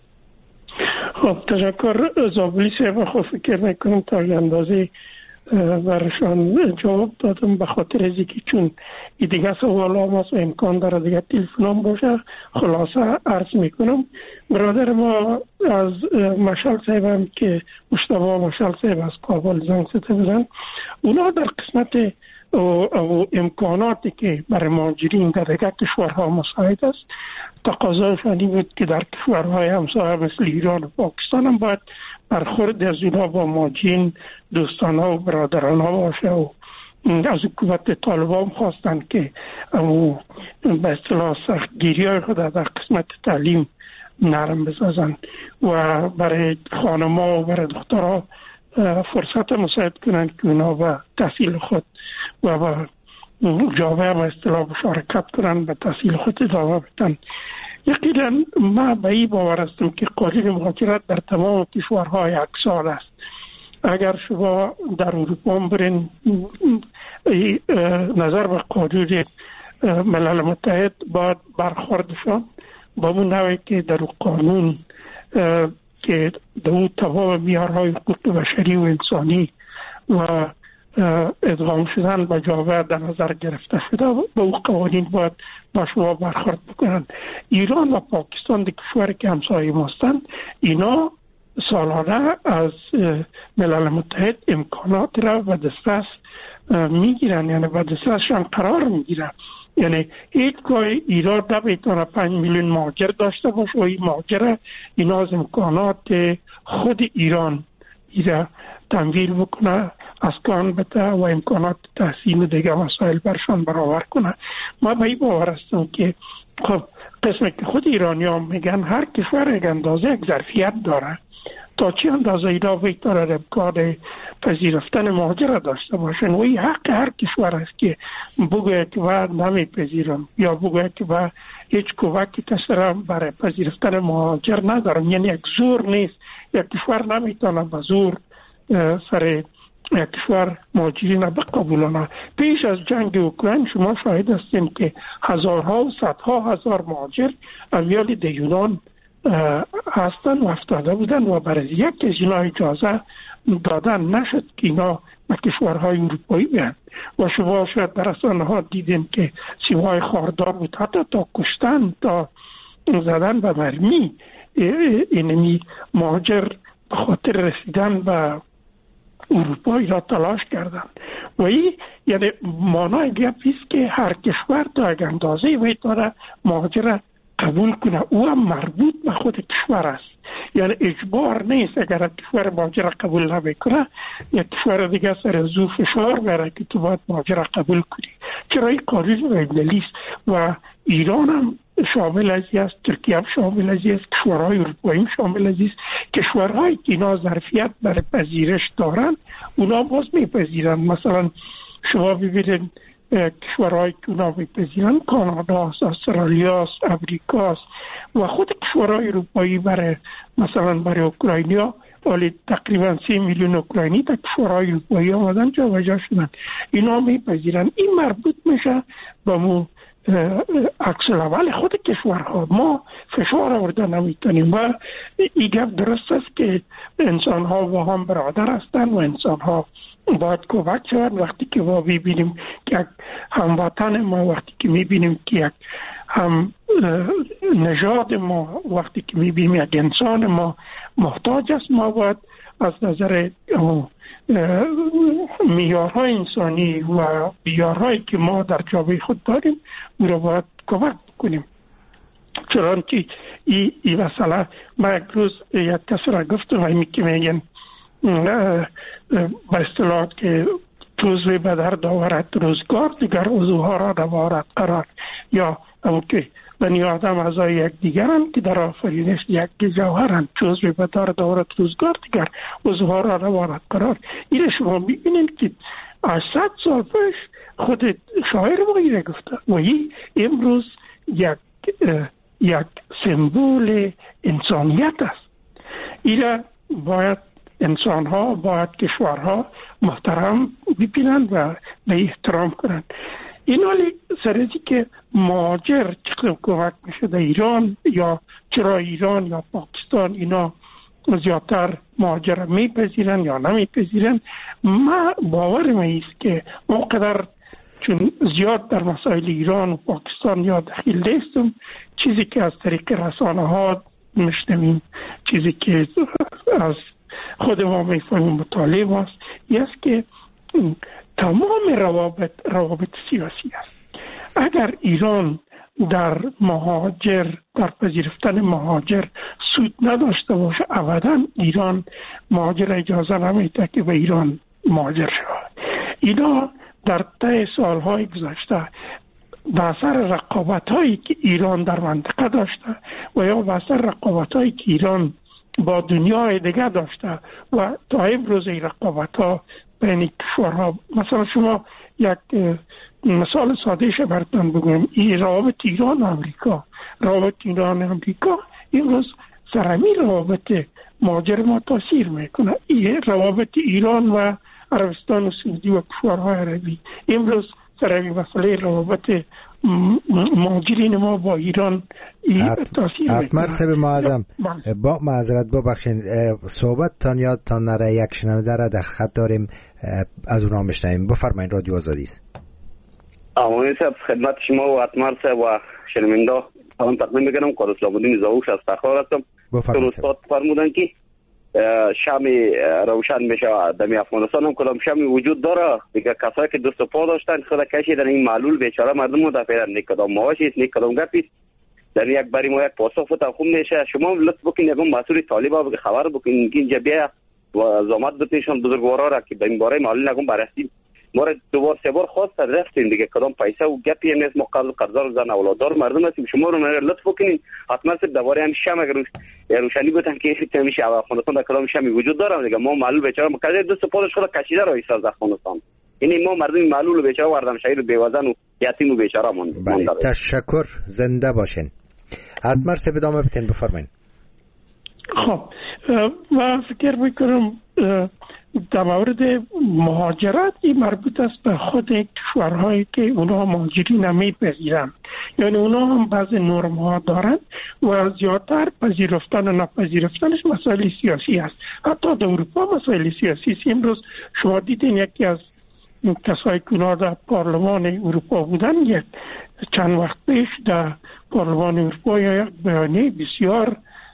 خب تشکر. زابولی صاحب خود فکر میکنم تا اندازه برشان جواب دادم، به خاطر از اینکه چون این دیگه سوال هم هست و امکان داره دیگه تلفنم باشه. خلاصه عرض میکنم برادر ما از مشال صاحب هم که مشتبه مشال صاحب از کابل زنگ زده بودن، اونا در قسمت او امکاناتی که برای مهاجرین در دیگه کشورها مساعد است، تقاضایشان این بود که در کشورهای همسایه مثل ایران و پاکستان هم باید برخورد از اینها با مهاجرین دوستانه و برادرانه باشه و از حکومت طالبان خواستن که به اصطلاح سختگیری های خود در قسمت تعلیم نرم بسازن و برای خانم‌ها و برای دخترها فرصت مساعد کنن که اونا به تحصیل خود و به جامعه به اصطلاح مشارکت کنن، به تحصیل خود ادامه بدن. یقینا ما به این باور هستم که قانون مهاجرت در تمام کشورها یکسان است. اگر شما در اروپا برین نظر به قانون ملل متحد باید برخوردشان با اون نوعی که در قانون که در اون تمام معیارهای حقوق بشری و انسانی و ادغام شدن به جامعه در نظر گرفته شده، به اون قوانین باید با شما برخورد بکنن. ایران و پاکستان در کشوری که همسایه ماستند، اینا سالانه از ملل متحد امکانات را به دسترس میگیرن، یعنی به دسترسشان قرار میگیرن. یعنی هیچگاه ایران نمیتونه پنج میلیون مهاجر داشته باشه و این مهاجر اینا از امکانات خود ایران ایره تمویل بکنه، اسکان بده و امکانات تحصیل دیگه مسائل برشان برابر کنه. ما به این باور هستم که خب قسمی که خود ایرانی ها میگن هر کشور یک اندازه یک ظرفیت داره، تا چه اندازه اینا بیتاره امکان پذیرفتن مهاجر داشته باشن و این حق هر کشور است که بگوید که باید نمیپذیرم یا بگوید که باید هیچ کمکی کسرم برای پذیرفتن مهاجر ندارم. یعنی یک زور نیست، یک کشور نمیتونه به زور سر یک کشور مهاجرین بقبولانه. پیش از جنگ اوکراین شما شاهد هستین که هزارها و صدها هزار مهاجر امیال در یونان هستن و افتاده بودن و برای یک از اینا اجازه دادن نشد که اینا به کشورهای اروپایی بیان و شما شاید در رسانه ها دیدین که سیمای خاردار بود، حتی تا کشتن تا زدن به مرمی اینمی مهاجر به خاطر رسیدن به اروپایی را تلاش کردن و این یعنی مانای گپیست که هر کشور تا یک اندازه میتونه مهاجر قبول کنه، او هم مربوط به خود کشور است، یعنی اجبار نیست. اگر کشور مهاجر قبول نمیکنه یک کشور دیگه سر زو فشار بره که تو باید مهاجر قبول کنی. چرا این قانون بین‌المللی است و ایران هم شامل از است، ترکیه هم شامل از است، کشورهای اروپایی هم شامل از است. کشورهایی که اینا ظرفیت برای پذیرش دارن اونا باز میپذیرن. مثلا شما ببینید کشورهایی که اونا میپذیرن کانادا، استرالیا، امریکا و خود کشورهای اروپایی برای مثلا برای اوکراینیا ولی تقریبا سی میلیون اوکراینی تا کشورهای اروپایی آمدن جابجا شدن، اینا میپذیرن. این مربوط میشه به مو عکس الاول خود کشورها. ما فشار آورده نمیتونیم و این گپ درست است که انسان ها با هم برادر هستند و انسان ها باید کمک شود. وقتی که ما میبینیم که یک هموطن ما، وقتی که میبینیم که یک هم نژاد ما، وقتی که میبینیم یک انسان ما محتاج است، ما باید از نظر معیارهای انسانی و معیارهایی که ما در جامعه خود داریم او را باید کمک کنیم. چنانچه این ای مسئله من یک روز یک کس را گفتم و که میگن به اصطلاح که توزوی به در داورد روزگار دیگر عضوها را دوارد قرار، یا همون که بنی آدم اعضای یک دیگرند که در آفرینش یک جوهرند، جزوی به در داورد روزگار دیگر عضوها را دوارد قرار. این شما میبینید که از صد سال پیش خود شاعر ما این گفته و این امروز یک یک سمبول انسانیت است. این باید انسان ها، باید کشورها محترم ببینند و به احترام کنند. این حالی سرزی که مهاجر چقدر کمک میشه در ایران، یا چرا ایران یا پاکستان اینا زیادتر مهاجر میپذیرن یا نمیپذیرن، ما باور میست که اونقدر چون زیاد در مسائل ایران و پاکستان یا دخیل نیستم، چیزی که از طریق رسانه ها میشنویم، چیزی که از خود ما میفهمیم مطالعه ماست، این است که تمام روابط روابط سیاسی است. اگر ایران در مهاجر در پذیرفتن مهاجر سود نداشته باشه، ابدا ایران مهاجر اجازه نمیده که به ایران مهاجر شود. اینا در طی سالهای گذشته به اثر رقابت‌هایی که ایران در منطقه داشته و یا به اثر رقابت‌هایی که ایران با دنیای دیگه داشته و تا امروز این رقابت‌ها بین کشورها، مثلا شما یک مثال سادهش براتون بگویم، این روابط ایران و امریکا، روابط ایران و امریکا امروز سرمی روابط مهاجر ما تاثیر میکنه. این روابط ایران و عربستان و سعودی و کشورهای عربی امروز سرمی مسئله روابط مهاجرین ما با ایران تاثیر میکنه. حتما سب معظم با معذرت ببخشید صحبت تان یاد تان نره، یک شنونده را در خط داریم، از اونها میشنویم. بفرمایید، رادیو آزادی است. آمین صاحب، خدمت شما و اتمر صاحب و شنونده هم تقدیم میکنم. قادر اسلام الدین زاوش از تخار هستم. بفرمایید. استاد فرمودن که شامی روشن میشه در افغانستان هم کدام شامی وجود داره دیگه. کسایی که دست و پا داشتن خدا کشیدن این معلول بیچاره مردم مدافع نه کدام مواشی نه کدام گپی در یک باری ما یک پاسخ فتا خوب میشه. شما لطف بکنید یکم مسئول طالبا بگه خبر بکنید که اینجا بیا و زحمت بتیشون بزرگوارا را که به این باره معلول نگم بررسی ما دو بار سه بار خواست رفتیم دیگه کدام پیسه و گپی نیست. ما قبل قرضدار زن اولادار مردم هستیم. شما رو لطف بکنید حتما سب دوباره هم شام اگر روشنی بتن که میشه افغانستان در کدام شامی وجود داره دیگه. ما معلول بیچاره ما کجا دست پادش خود کشیده رو ایستاد افغانستان. یعنی ما مردم معلول بیچاره وردم شهید بیوزن و یتیم و بیچاره مون. تشکر، زنده باشین. حتما سب ادامه بتین، بفرمایید. خب من فکر میکنم در مورد مهاجرت این مربوط است به خود کشورهایی که اونا مهاجرین نمیپذیرن، یعنی اونا هم بعض نرم ها دارن و زیادتر پذیرفتن و نپذیرفتنش مسائل سیاسی است. حتی در اروپا مسائل سیاسی است. امروز شما دیدین یکی از کسایی که در پارلمان اروپا بودن یک چند وقت پیش در پارلمان اروپا یک بیانیه بسیار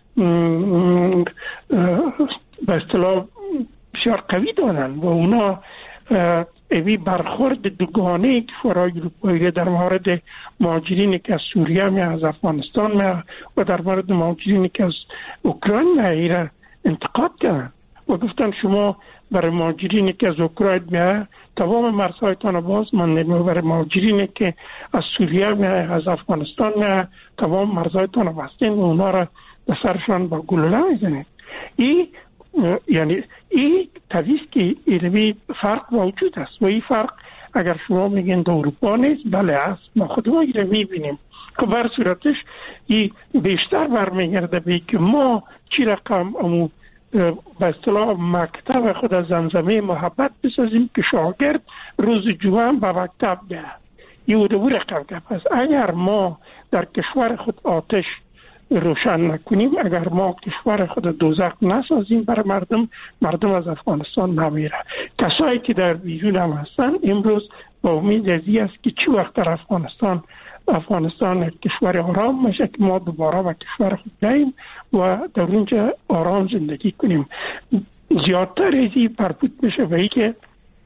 به اصطلاح بسیار قوی دادن و اونا اوی برخورد دوگانه کشورهای اروپایی در مورد مهاجرینی که از سوریه می از افغانستان می و در مورد مهاجرینی که از اوکراین می را انتقاد کردن و گفتن شما برای مهاجرینی که از اوکراین می تمام مرزهایتان باز ماندین و برای مهاجرینی که از سوریه می از افغانستان می تمام مرزهایتان بستین و اونا را به سرشان با گلوله میزنید. این یعنی این طبیعیست که اینمی فرق موجود است و این فرق اگر شما میگین در اروپا نیست، بله است، ما خود ما این میبینیم که بر صورتش این بیشتر برمیگرده به که ما چی رقم امو به اصطلاح مکتب خود از زمزمه محبت بسازیم که شاگرد روز جمعه به مکتب ده این دو رقم که پس اگر ما در کشور خود آتش روشن نکنیم، اگر ما کشور خود دوزخ نسازیم برای مردم، مردم از افغانستان نمیره. کسایی که در بیرون هم هستن امروز با امید ازی است که چی وقت در افغانستان افغانستان کشور آرام میشه که ما دوباره به کشور خود بیاییم و در اونجا آرام زندگی کنیم. زیادتر ازی پرپوت میشه به ای که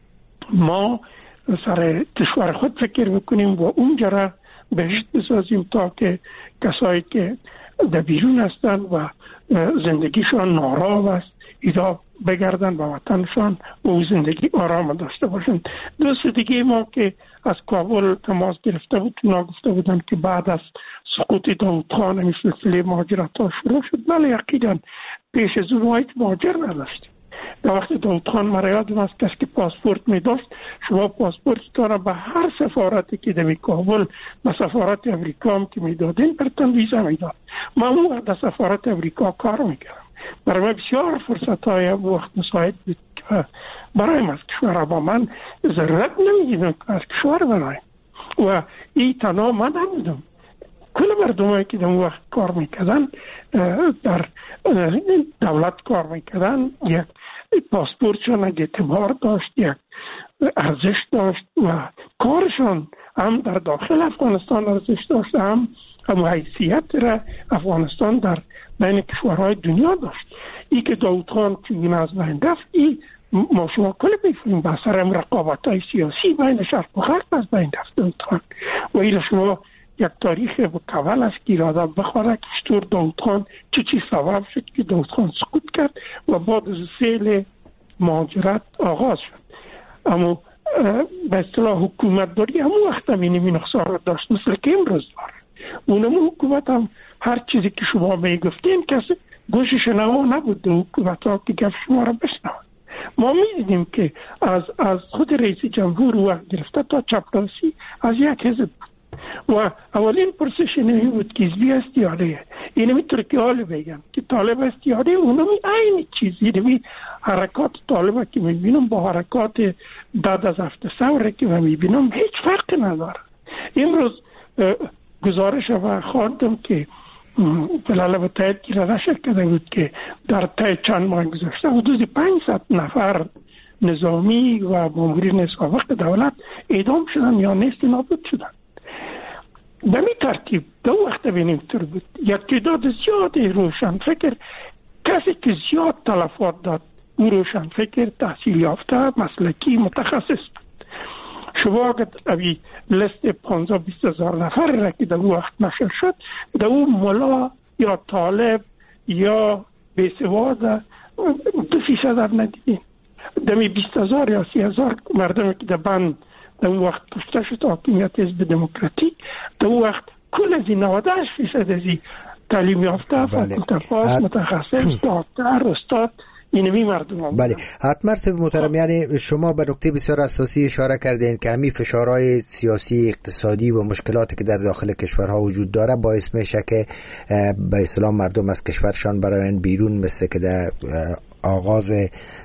ما سر کشور خود فکر میکنیم و اونجا را بهشت بسازیم تا که کسایی که در بیرون هستند و زندگیشان نارام است ایدا بگردن به وطنشان و زندگی آرام داشته باشند. دوست دیگه ما که از کابل تماس گرفته بود اونا گفته بودن که بعد از سقوط داود خان این سلسله مهاجرت ها شروع شد. بله یقینا پیش از اون ما هیچ مهاجر نداشتیم. در وقت داود خان مرا یادم است کسی که پاسپورت می داشت شما پاسپورتتان را به هر سفارتی که در کابل به سفارت امریکا هم که می دادین برتون ویزا می داد. من اون در سفارت امریکا کار می کردم. برای من بسیار فرصت های وقت مساعد بود که برایم از کشور با من ضرورت نمیدیدم که از کشور برایم و این تنها من نمیدم. کل مردمایی که در وقت کار میکردن در دولت کار میکردن یک پاسپورتشان یک اعتبار داشت، یک ارزش داشت و کارشان هم در داخل افغانستان ارزش داشت، هم هم حیثیت را افغانستان در بین کشورهای دنیا داشت. ای که داود خان چون از بین رفت ای ما شما کل بیفریم به سر هم رقابت های سیاسی بین شرق و غرب از بین رفت داود خان و ایل شما یک تاریخ مکول است که اراده بخوره که چطور داود خان چه چی سبب شد که داود خان سقوط کرد و بعد از سیل مهاجرت آغاز شد. اما به اصطلاح حکومت داری همون وقت هم اینمی نقصار داشت مثل که امروز داره. اونم حکومت هم هر چیزی که شما میگفتین کسی گوش شنوا نبود در حکومت ها که گفت شما را بشنوند. ما میدیدیم که از از خود رئیس جمهور وقت گرفته تا چپراسی از یک حزب و اولین پرسش اینمی بود که حزبی است یا نه. اینمی ترکی حال بگم که طالب است یا نه. اونمی این چیز اینمی حرکات طالب که میبینم با حرکات بعد از هفته سوره که میبینم هیچ فرق نداره. امروز گزارش و خواندم که فلاله به تایید گیره نشد کرده بود که در تای چند ماه گذاشته حدود پانصد نفر نظامی و مامورین سابق دولت اعدام شدن یا نیست نابود شدن. به می ترتیب دو وقت بینیم تر بود. یک تعداد زیاد روشن فکر کسی که زیاد تلفات داد او روشن فکر تحصیل یافته مسلکی متخصص بود. شما اگر اوی لست پانزده بیست هزار نفر را که در وقت نشر شد در اون ملا یا طالب یا بیسواد دو فیصد هم ندیدین. دمی بیست هزار یا سی هزار مردم که در بند در اون وقت کشته شد حاکمیت حزب دموکراتیک در اون وقت کل از این نود و هشت فیصد از این تعلیم یافته فاکولته متخصص دکتر استاد اینمی مردم هم. بله حتما سب محترم، یعنی شما به نکته بسیار اساسی اشاره کردین که همین فشارهای سیاسی اقتصادی و مشکلاتی که در داخل کشورها وجود داره باعث میشه که به اصطلاح مردم از کشورشان براین بیرون، مثل که در آغاز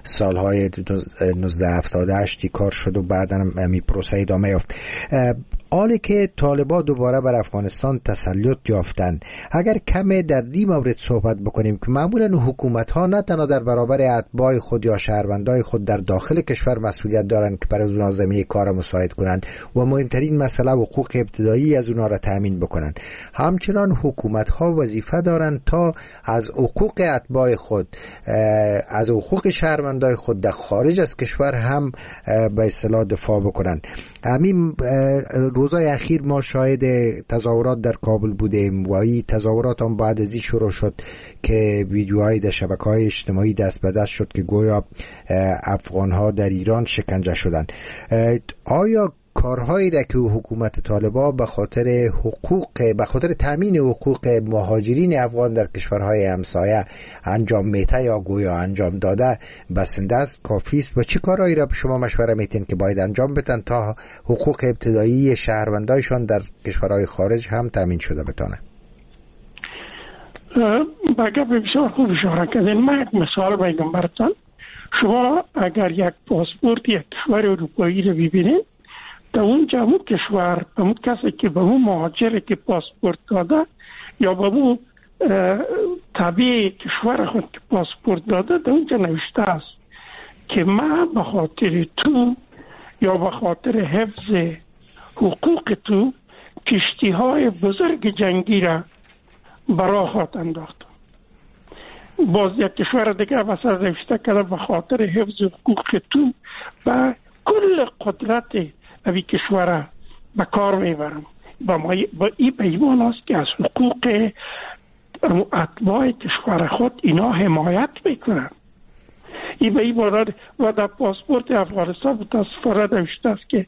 سالهای نوزده هفتاد و هشت کار شد و بعدا همین پروسه ادامه یافت. حالی که طالبان دوباره بر افغانستان تسلط یافتند، اگر کمی در این مورد صحبت بکنیم که معمولا حکومت ها نه تنها در برابر اتباع خود یا شهروندای خود در داخل کشور مسئولیت دارند که برای اونها زمینه کار مساعد کنند و مهمترین مسئله حقوق ابتدایی از اونها را تامین بکنند، همچنان حکومت ها وظیفه دارند تا از حقوق اتباع خود، از حقوق شهروندای خود در خارج از کشور هم به اصطلاح دفاع بکنند. همین روزهای اخیر ما شاهد تظاهرات در کابل بودیم و این تظاهرات هم بعد از این شروع شد که ویدیوهای در شبکه‌های اجتماعی دست به دست شد که گویا افغان‌ها در ایران شکنجه شدند. آیا کارهایی را که حکومت طالبان به خاطر حقوق به خاطر تامین حقوق مهاجرین افغان در کشورهای همسایه انجام میته یا گویا انجام داده بسنده است کافی است و چه کارهایی را به شما مشوره میتین که باید انجام بدن تا حقوق ابتدایی شهروندایشان در کشورهای خارج هم تامین شده بتونه؟ بگه بسیار خوب اشاره کردین. من یک مثال بگم براتون. شما اگر یک پاسپورت یک کشور اروپایی رو ببینید، در اونجا همون کشور، همون کسی که به اون مهاجر که پاسپورت داده یا به اون طبیعی کشور خود که پاسپورت داده، در اونجا نوشته است که من به خاطر تو یا به خاطر حفظ حقوق تو کشتی های بزرگ جنگی را برای خاط انداختم. باز یک کشور دیگه واسه نوشته کرده به خاطر حفظ حقوق تو و کل قدرت اوی کشور به کار میبرم. با این پیمان است که از حقوق اتباع کشور خود اینا حمایت میکنن. این به این بارد و در پاسپورت افغانستان متاسفانه نوشته است که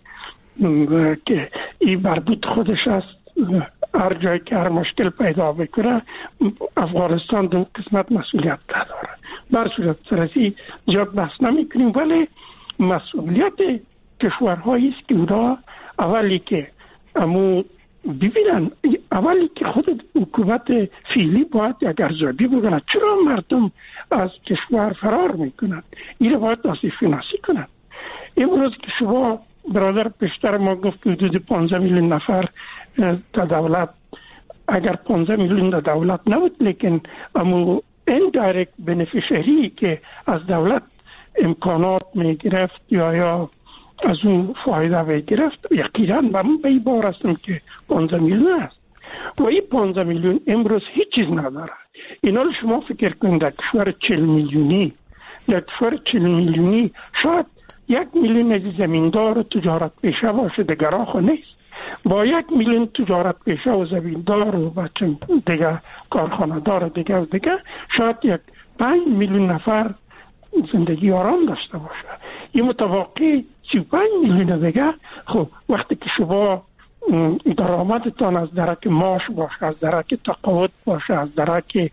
که این مربوط خودش است، هر جایی که هر مشکل پیدا بکنه افغانستان دو قسمت مسئولیت داره. بر صورت سرسی زیاد بحث نمی کنیم، ولی مسئولیت کشورهایی است که اونا اولی که امو ببینن، اولی که خود حکومت فعلی باید یک ارزیابی بکنن چرا مردم از کشور فرار میکنن، این رو باید آسیب شناسی کنن. امروز که شما برادر پیشتر ما گفت که حدود پانزده میلیون نفر تا دولت، اگر پانزده میلیون تا دولت نبود لیکن امو اندایرکت بنفیشری که از دولت امکانات میگرفت یا یا از اون فایده میگرفت، یقینا من به این بار هستم که پانزده میلیون است و این پانزده میلیون امروز هیچ چیز نداره. اینا رو شما فکر کنید در کشور چهل میلیونی، در کشور چهل میلیونی شاید یک میلیون از زمیندار و تجارت پیشه باشه، دیگر خو نیست. با یک میلیون تجارت پیشه و زمیندار و بچه دیگر کارخانه دار دیگر و دیگر شاید یک پنج میلیون نفر زندگی آرام داشته باشه. این متوقع سی و پنج میلیون دیگر. خب وقتی که شما درآمدتان از درک معاش باشه، از درک تقاعد باشه، از درک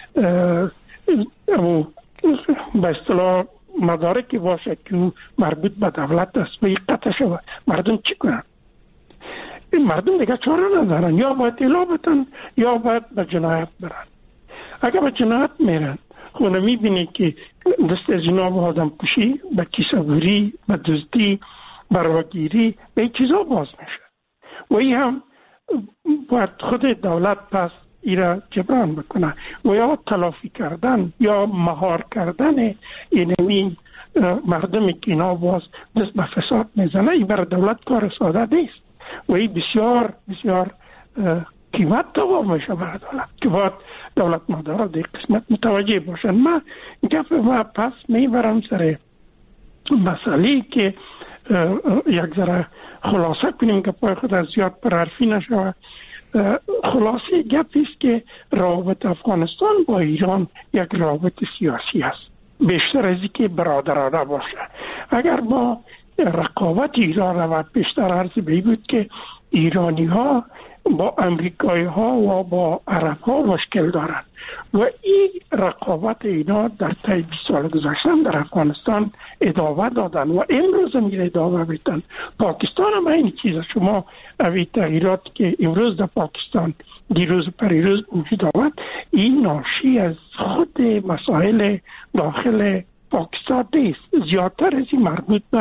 به اصطلاح مدارکی باشه که مربوط به دولت است و قطع شود، مردم چی کنن؟ این مردم دیگه چاره ندارن، یا باید اعلام بدن یا باید به جنایت برن. اگر به جنایت میرن خب میبینی که دست از اینا به آدم کشی، به کیسه‌گوری، به دزدی، برواگیری، به این چیزا باز میشه و این هم باید خود دولت پس ایرا جبران بکنه و یا تلافی کردن یا مهار کردن اینمی مردمی که اینا باز دست به فساد میزنه. این برای دولت کار ساده نیست و این بسیار بسیار قیمت دوا میشه برای دولت که باید دولت مدارا در قسمت متوجه باشن. من گفت و پس میبرم سر مسئله که یک ذره خلاصه کنیم که پای خود از زیاد پرحرفی نشود. خلاصه گپ است که روابط افغانستان با ایران یک روابط سیاسی است، بیشتر از اینکه برادرانه باشه. اگر ما رقابت ایران و بیشتر عرض به بود که ایرانی ها با امریکایی ها و با عرب ها مشکل دارند و این رقابت اینا در طی بیست سال گذشتن در افغانستان ادامه دادن و امروز هم ادامه میدن. پاکستان هم این چیز، شما اوی تغییرات که امروز در پاکستان دیروز پریروز وجود آمد، این ناشی از خود مسائل داخل پاکستان نیست، زیادتر از این مربوط به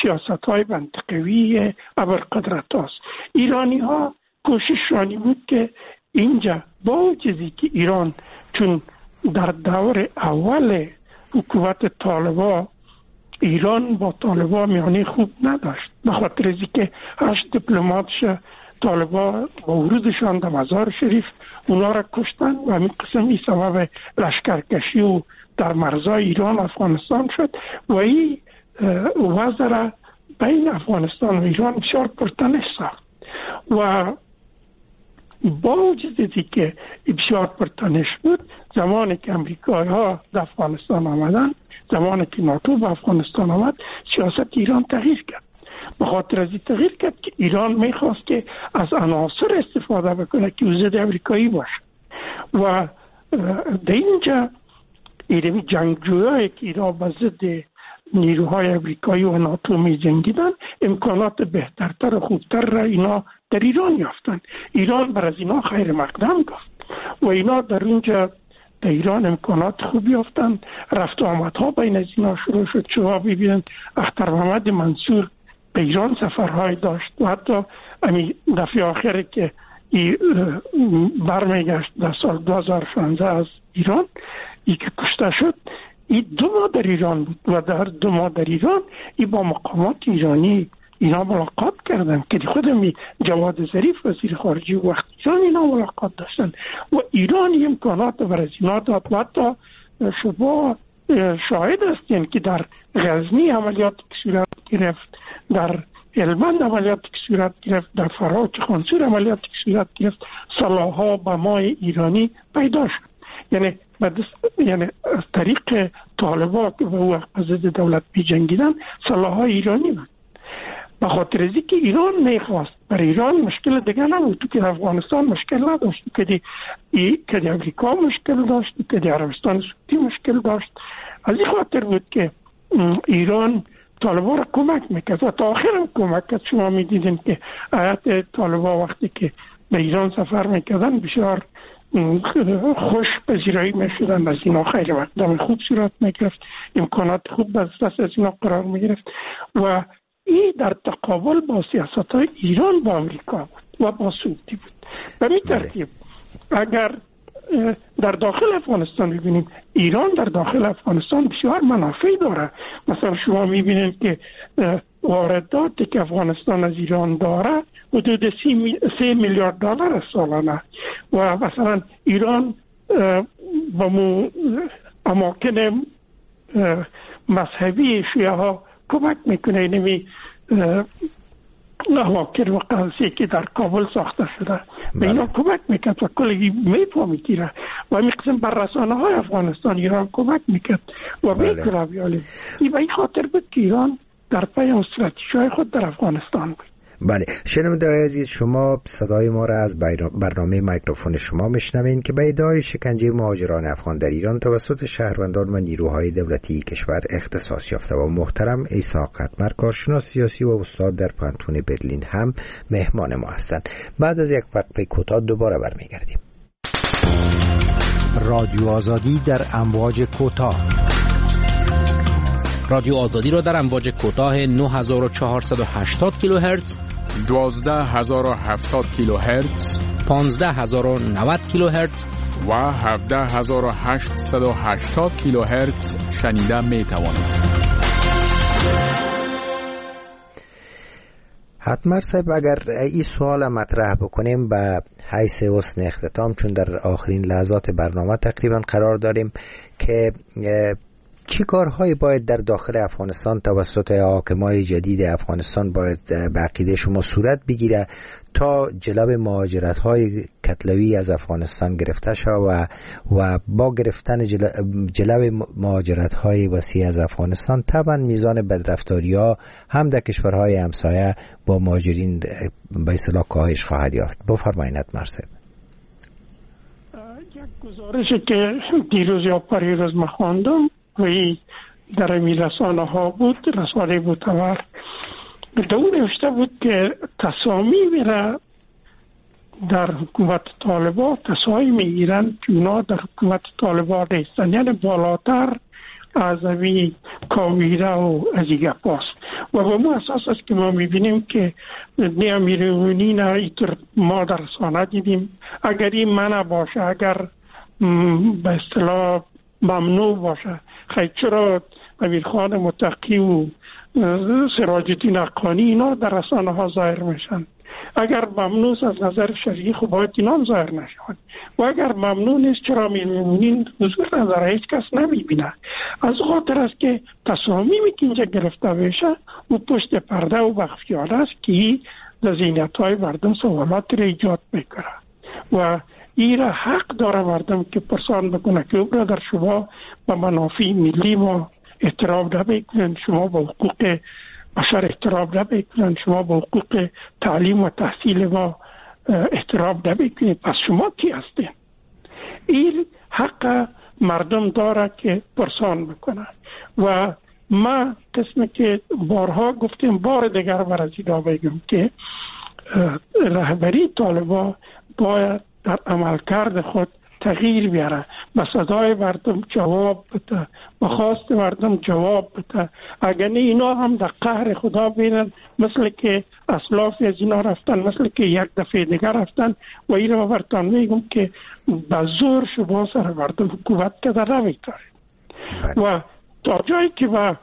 سیاست های منطقوی ابرقدرت هاست. ایرانی ها کوشششانی بود که اینجا با چیزی که ایران چون در دور اول حکومت طالبا ایران با طالبا میانه خوب نداشت، به خاطر از اینکه هشت دیپلماتش طالبا با ورودشان در مزار شریف اونا را کشتن و همین قسم این سبب لشکرکشی و در مرزای ایران افغانستان شد و این وضع را بین افغانستان و ایران بسیار پرتنش ساخت و با وجودی که بسیار پرتنش بود، زمانی که امریکایی ها در افغانستان آمدن، زمانی که ناتو به افغانستان آمد، سیاست ایران تغییر کرد. به خاطر از این تغییر کرد که ایران میخواست که از عناصر استفاده بکنه که ضد امریکایی باشه و در اینجا ایرانی جنگجویایی که ایران به ضد نیروهای امریکایی و ناتو می جنگیدن امکانات بهترتر و خوبتر را اینا در ایران یافتن. ایران بر از اینا خیر مقدم گفت و اینا در اونجا در ایران امکانات خوب یافتن. رفت و آمدها بین از اینا شروع شد. شما ببینن اختر محمد منصور به ایران سفرهای داشت و حتی امی دفعه آخری که برمیگشت در سال دو هزار و شانزده از ایران، ای که کشته شد، این دو ماه در ایران بود و در دو ماه در ایران ای با مقامات ایرانی اینا ملاقات کردن که خود می جواد ظریف وزیر خارجه وقت ایران اینا ملاقات داشتن و ایران امکانات برای اینا داد و حتی شما شاهد هستین که در غزنی عملیات که صورت گرفت، در هلمند عملیات که صورت گرفت، در فراچ خانسور عملیات که صورت گرفت، سلاح‌ها به مای ایرانی پیدا شد. یعنی یعنی از طریق طالبا که به او ضد دولت بی جنگیدن سلاح‌های ایرانی بود. به خاطر از اینکه ایران میخواست، برای ایران مشکل دیگه نبود، تو که افغانستان مشکل نداشت، که دی ای که دی امریکا مشکل داشت، که دی عربستان سعودی مشکل داشت. از این خاطر بود که ایران طالبا را کمک میکرد و تا آخر هم کمک کرد. شما میدیدین که هیئت طالبا وقتی که به ایران سفر میکردن بسیار خوش پذیرایی میشدن، از اینا خیلی مقدم خوب صورت میگرفت، امکانات خوب از دست از اینا قرار میگرفت و این در تقابل با سیاست های ایران با امریکا بود و با سعودی بود. به این ترتیب اگر در داخل افغانستان ببینیم، ایران در داخل افغانستان بسیار منافعی داره. مثلا شما میبینید که وارداتی که افغانستان از ایران داره حدود سه میلیارد دلار سالانه و مثلا ایران با مو اماکن مذهبی شیعه ها کمک میکنه. نمی اماکن و قلسی که در کابل ساخته شده به اینا کمک میکرد و کلی میفهمیدیره و میقسم بر رسانه های افغانستان ایران کمک میکرد و میکنه بیالی. این به این خاطر بود که ایران در پی استراتژی های خود در افغانستان بود. بله، شنونده‌های عزیز، شما صدای ما را از برنامه میکروفون شما میشنوین که به ادعای شکنجه مهاجران افغان در ایران توسط شهروندان و نیروهای دولتی کشور اختصاص یافته و محترم عیسی قطمر، کارشناس سیاسی و استاد در پانتون برلین هم مهمان ما هستند. بعد از یک وقفه کوتاه دوباره برمیگردیم. رادیو آزادی در امواج کوتاه. رادیو آزادی را در امواج کوتاه نه هزار و چهارصد و هشتاد کیلوهرتز، دوازده هزار و هفتاد کیلوهرتز، پانزده هزار و نود کیلوهرتز و هفده هزار و هشتصد و هشتاد کیلوهرتز شنیده می توانید. حتما صاحب، اگر این سوال مطرح بکنیم به حیث حسن اختتام، چون در آخرین لحظات برنامه تقریبا قرار داریم، که چی کارهایی باید در داخل افغانستان توسط حاکمای جدید افغانستان باید به عقیده شما صورت بگیره تا جلب مهاجرت‌های کتلوی از افغانستان گرفته شود و و با گرفتن جلب مهاجرت‌های وسیع از افغانستان طبعا میزان بدرفتاری‌ها هم در کشورهای همسایه با مهاجرین به اصطلاح کاهش خواهد یافت؟ بفرمایید مرسد. یک گزارشی که دیروز یا پریروز ما خواندم و در این رسانه ها بود، رسانه معتبر، در اون نوشته بود که تصامیم را در حکومت طالبان تصامیم میگیرن که اونا در حکومت طالبان نیستن، یعنی بالاتر اعظمی کاویره و از این گپاست و به مو اساس است که ما میبینیم که نه امیرالمومنین نه ایتر ما در رسانه دیدیم. اگر این منع باشه، اگر به اصطلاح ممنوع باشه، خیلی چرا امیرخان متقی و سراج الدین حقانی اینا در رسانه ها ظاهر میشن؟ اگر ممنوع از نظر شرعی خب باید اینا ظاهر نشون و اگر ممنوع نیست چرا امیرالمومنین حضور نظر هیچ کس نمیبینه؟ از خاطر است که تصامیمی که اینجا گرفته بشه و پشت پرده و مخفیانه است که در ذهنیت های مردم سوالات را ایجاد میکنه و این را حق داره مردم که پرسان بکنه که او در شما به منافع ملی ما احترام نمیکنن، شما به حقوق بشر احترام نمیکنن، شما به حقوق تعلیم و تحصیل ما احترام نمیکنید، پس شما کی هستین؟ این حق مردم داره که پرسان بکنه و ما قسمی که بارها گفتیم بار دیگر بر از اینا بگم که رهبری طالبان باید در عملکرد خود تغییر بیاره، به صدای مردم جواب بده، به خواست مردم جواب بده. اگر نه اینا هم در قهر خدا بینن مثل که اسلاف از اینا رفتن، مثل که یک دفعه دیگر رفتن و این رو برتان میگم که به زور شما سر مردم حکومت کده نمیتارید و تا جایی که با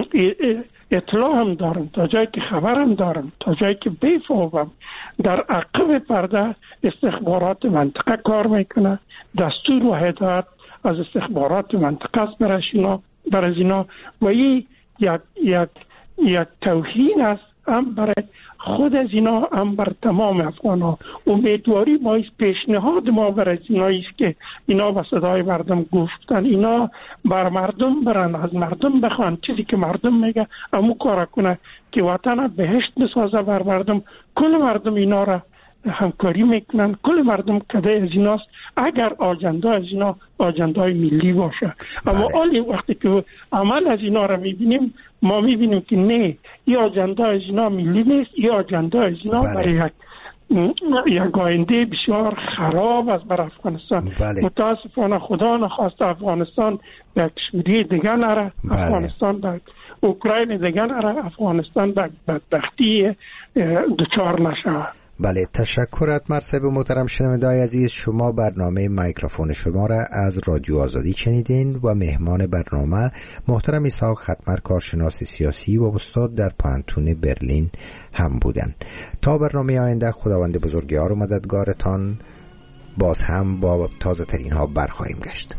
اطلاع هم دارم، تا جایی که خبر هم دارم، تا جایی که بفهمم در عقب پرده استخبارات منطقه کار میکنه، دستور و هدایت از استخبارات منطقه است برای اینا و این یک, یک, یک توهین است هم برای خود از اینا هم بر تمام افغان ها. امیدواری ما ایست، پیشنهاد ما برای اینا ایست که اینا به صدای مردم گفتن، اینا بر مردم برن، از مردم بخوان چیزی که مردم میگه امو کار کنه که وطن بهشت بسازه بر مردم. کل مردم اینا را همکاری میکنن، کل مردم کده از ایناست اگر آجنده از اینا آجنده ملی باشه. اما آلی وقتی که عمل از اینا را میبینیم ما میبینیم که نه، این آجنده از اینا ملی نیست، این آجنده از اینا برای یک یک آینده بسیار خراب است بر افغانستان. بله. متاسفانه خدا نخواست افغانستان به کشوری دیگه نره، بله. افغانستان به اوکراین دیگه نره، افغانستان به بدبختی دچار نشه. بله، تشکر اتمر صاحب محترم. شنونده‌های عزیز، شما برنامه مایکروفون شما را از رادیو آزادی شنیدین و مهمان برنامه محترم اسحاق ختمر، کارشناس سیاسی و استاد در پانتون برلین هم بودند. تا برنامه آینده، خداوند بزرگوار و مددگارتان، باز هم با تازه ترین ها برخواهیم گشت.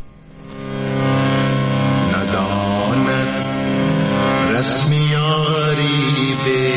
نداند رسمیاری به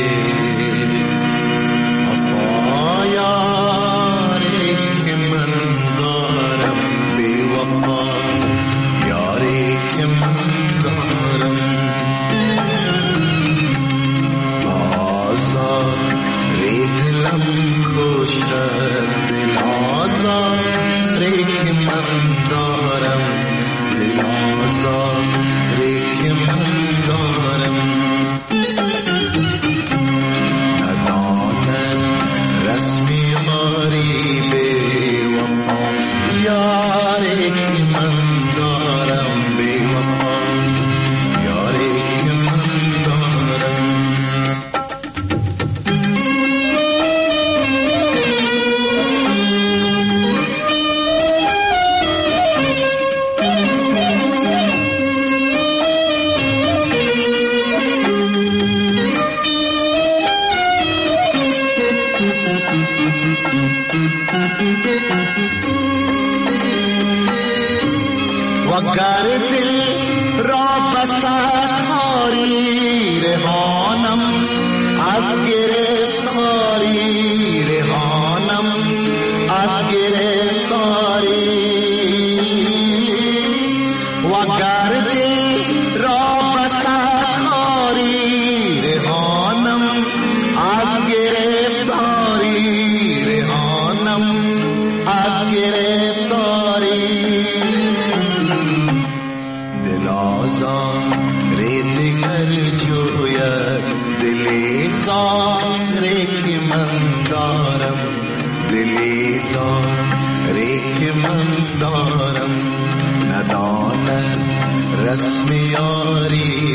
رسم یاری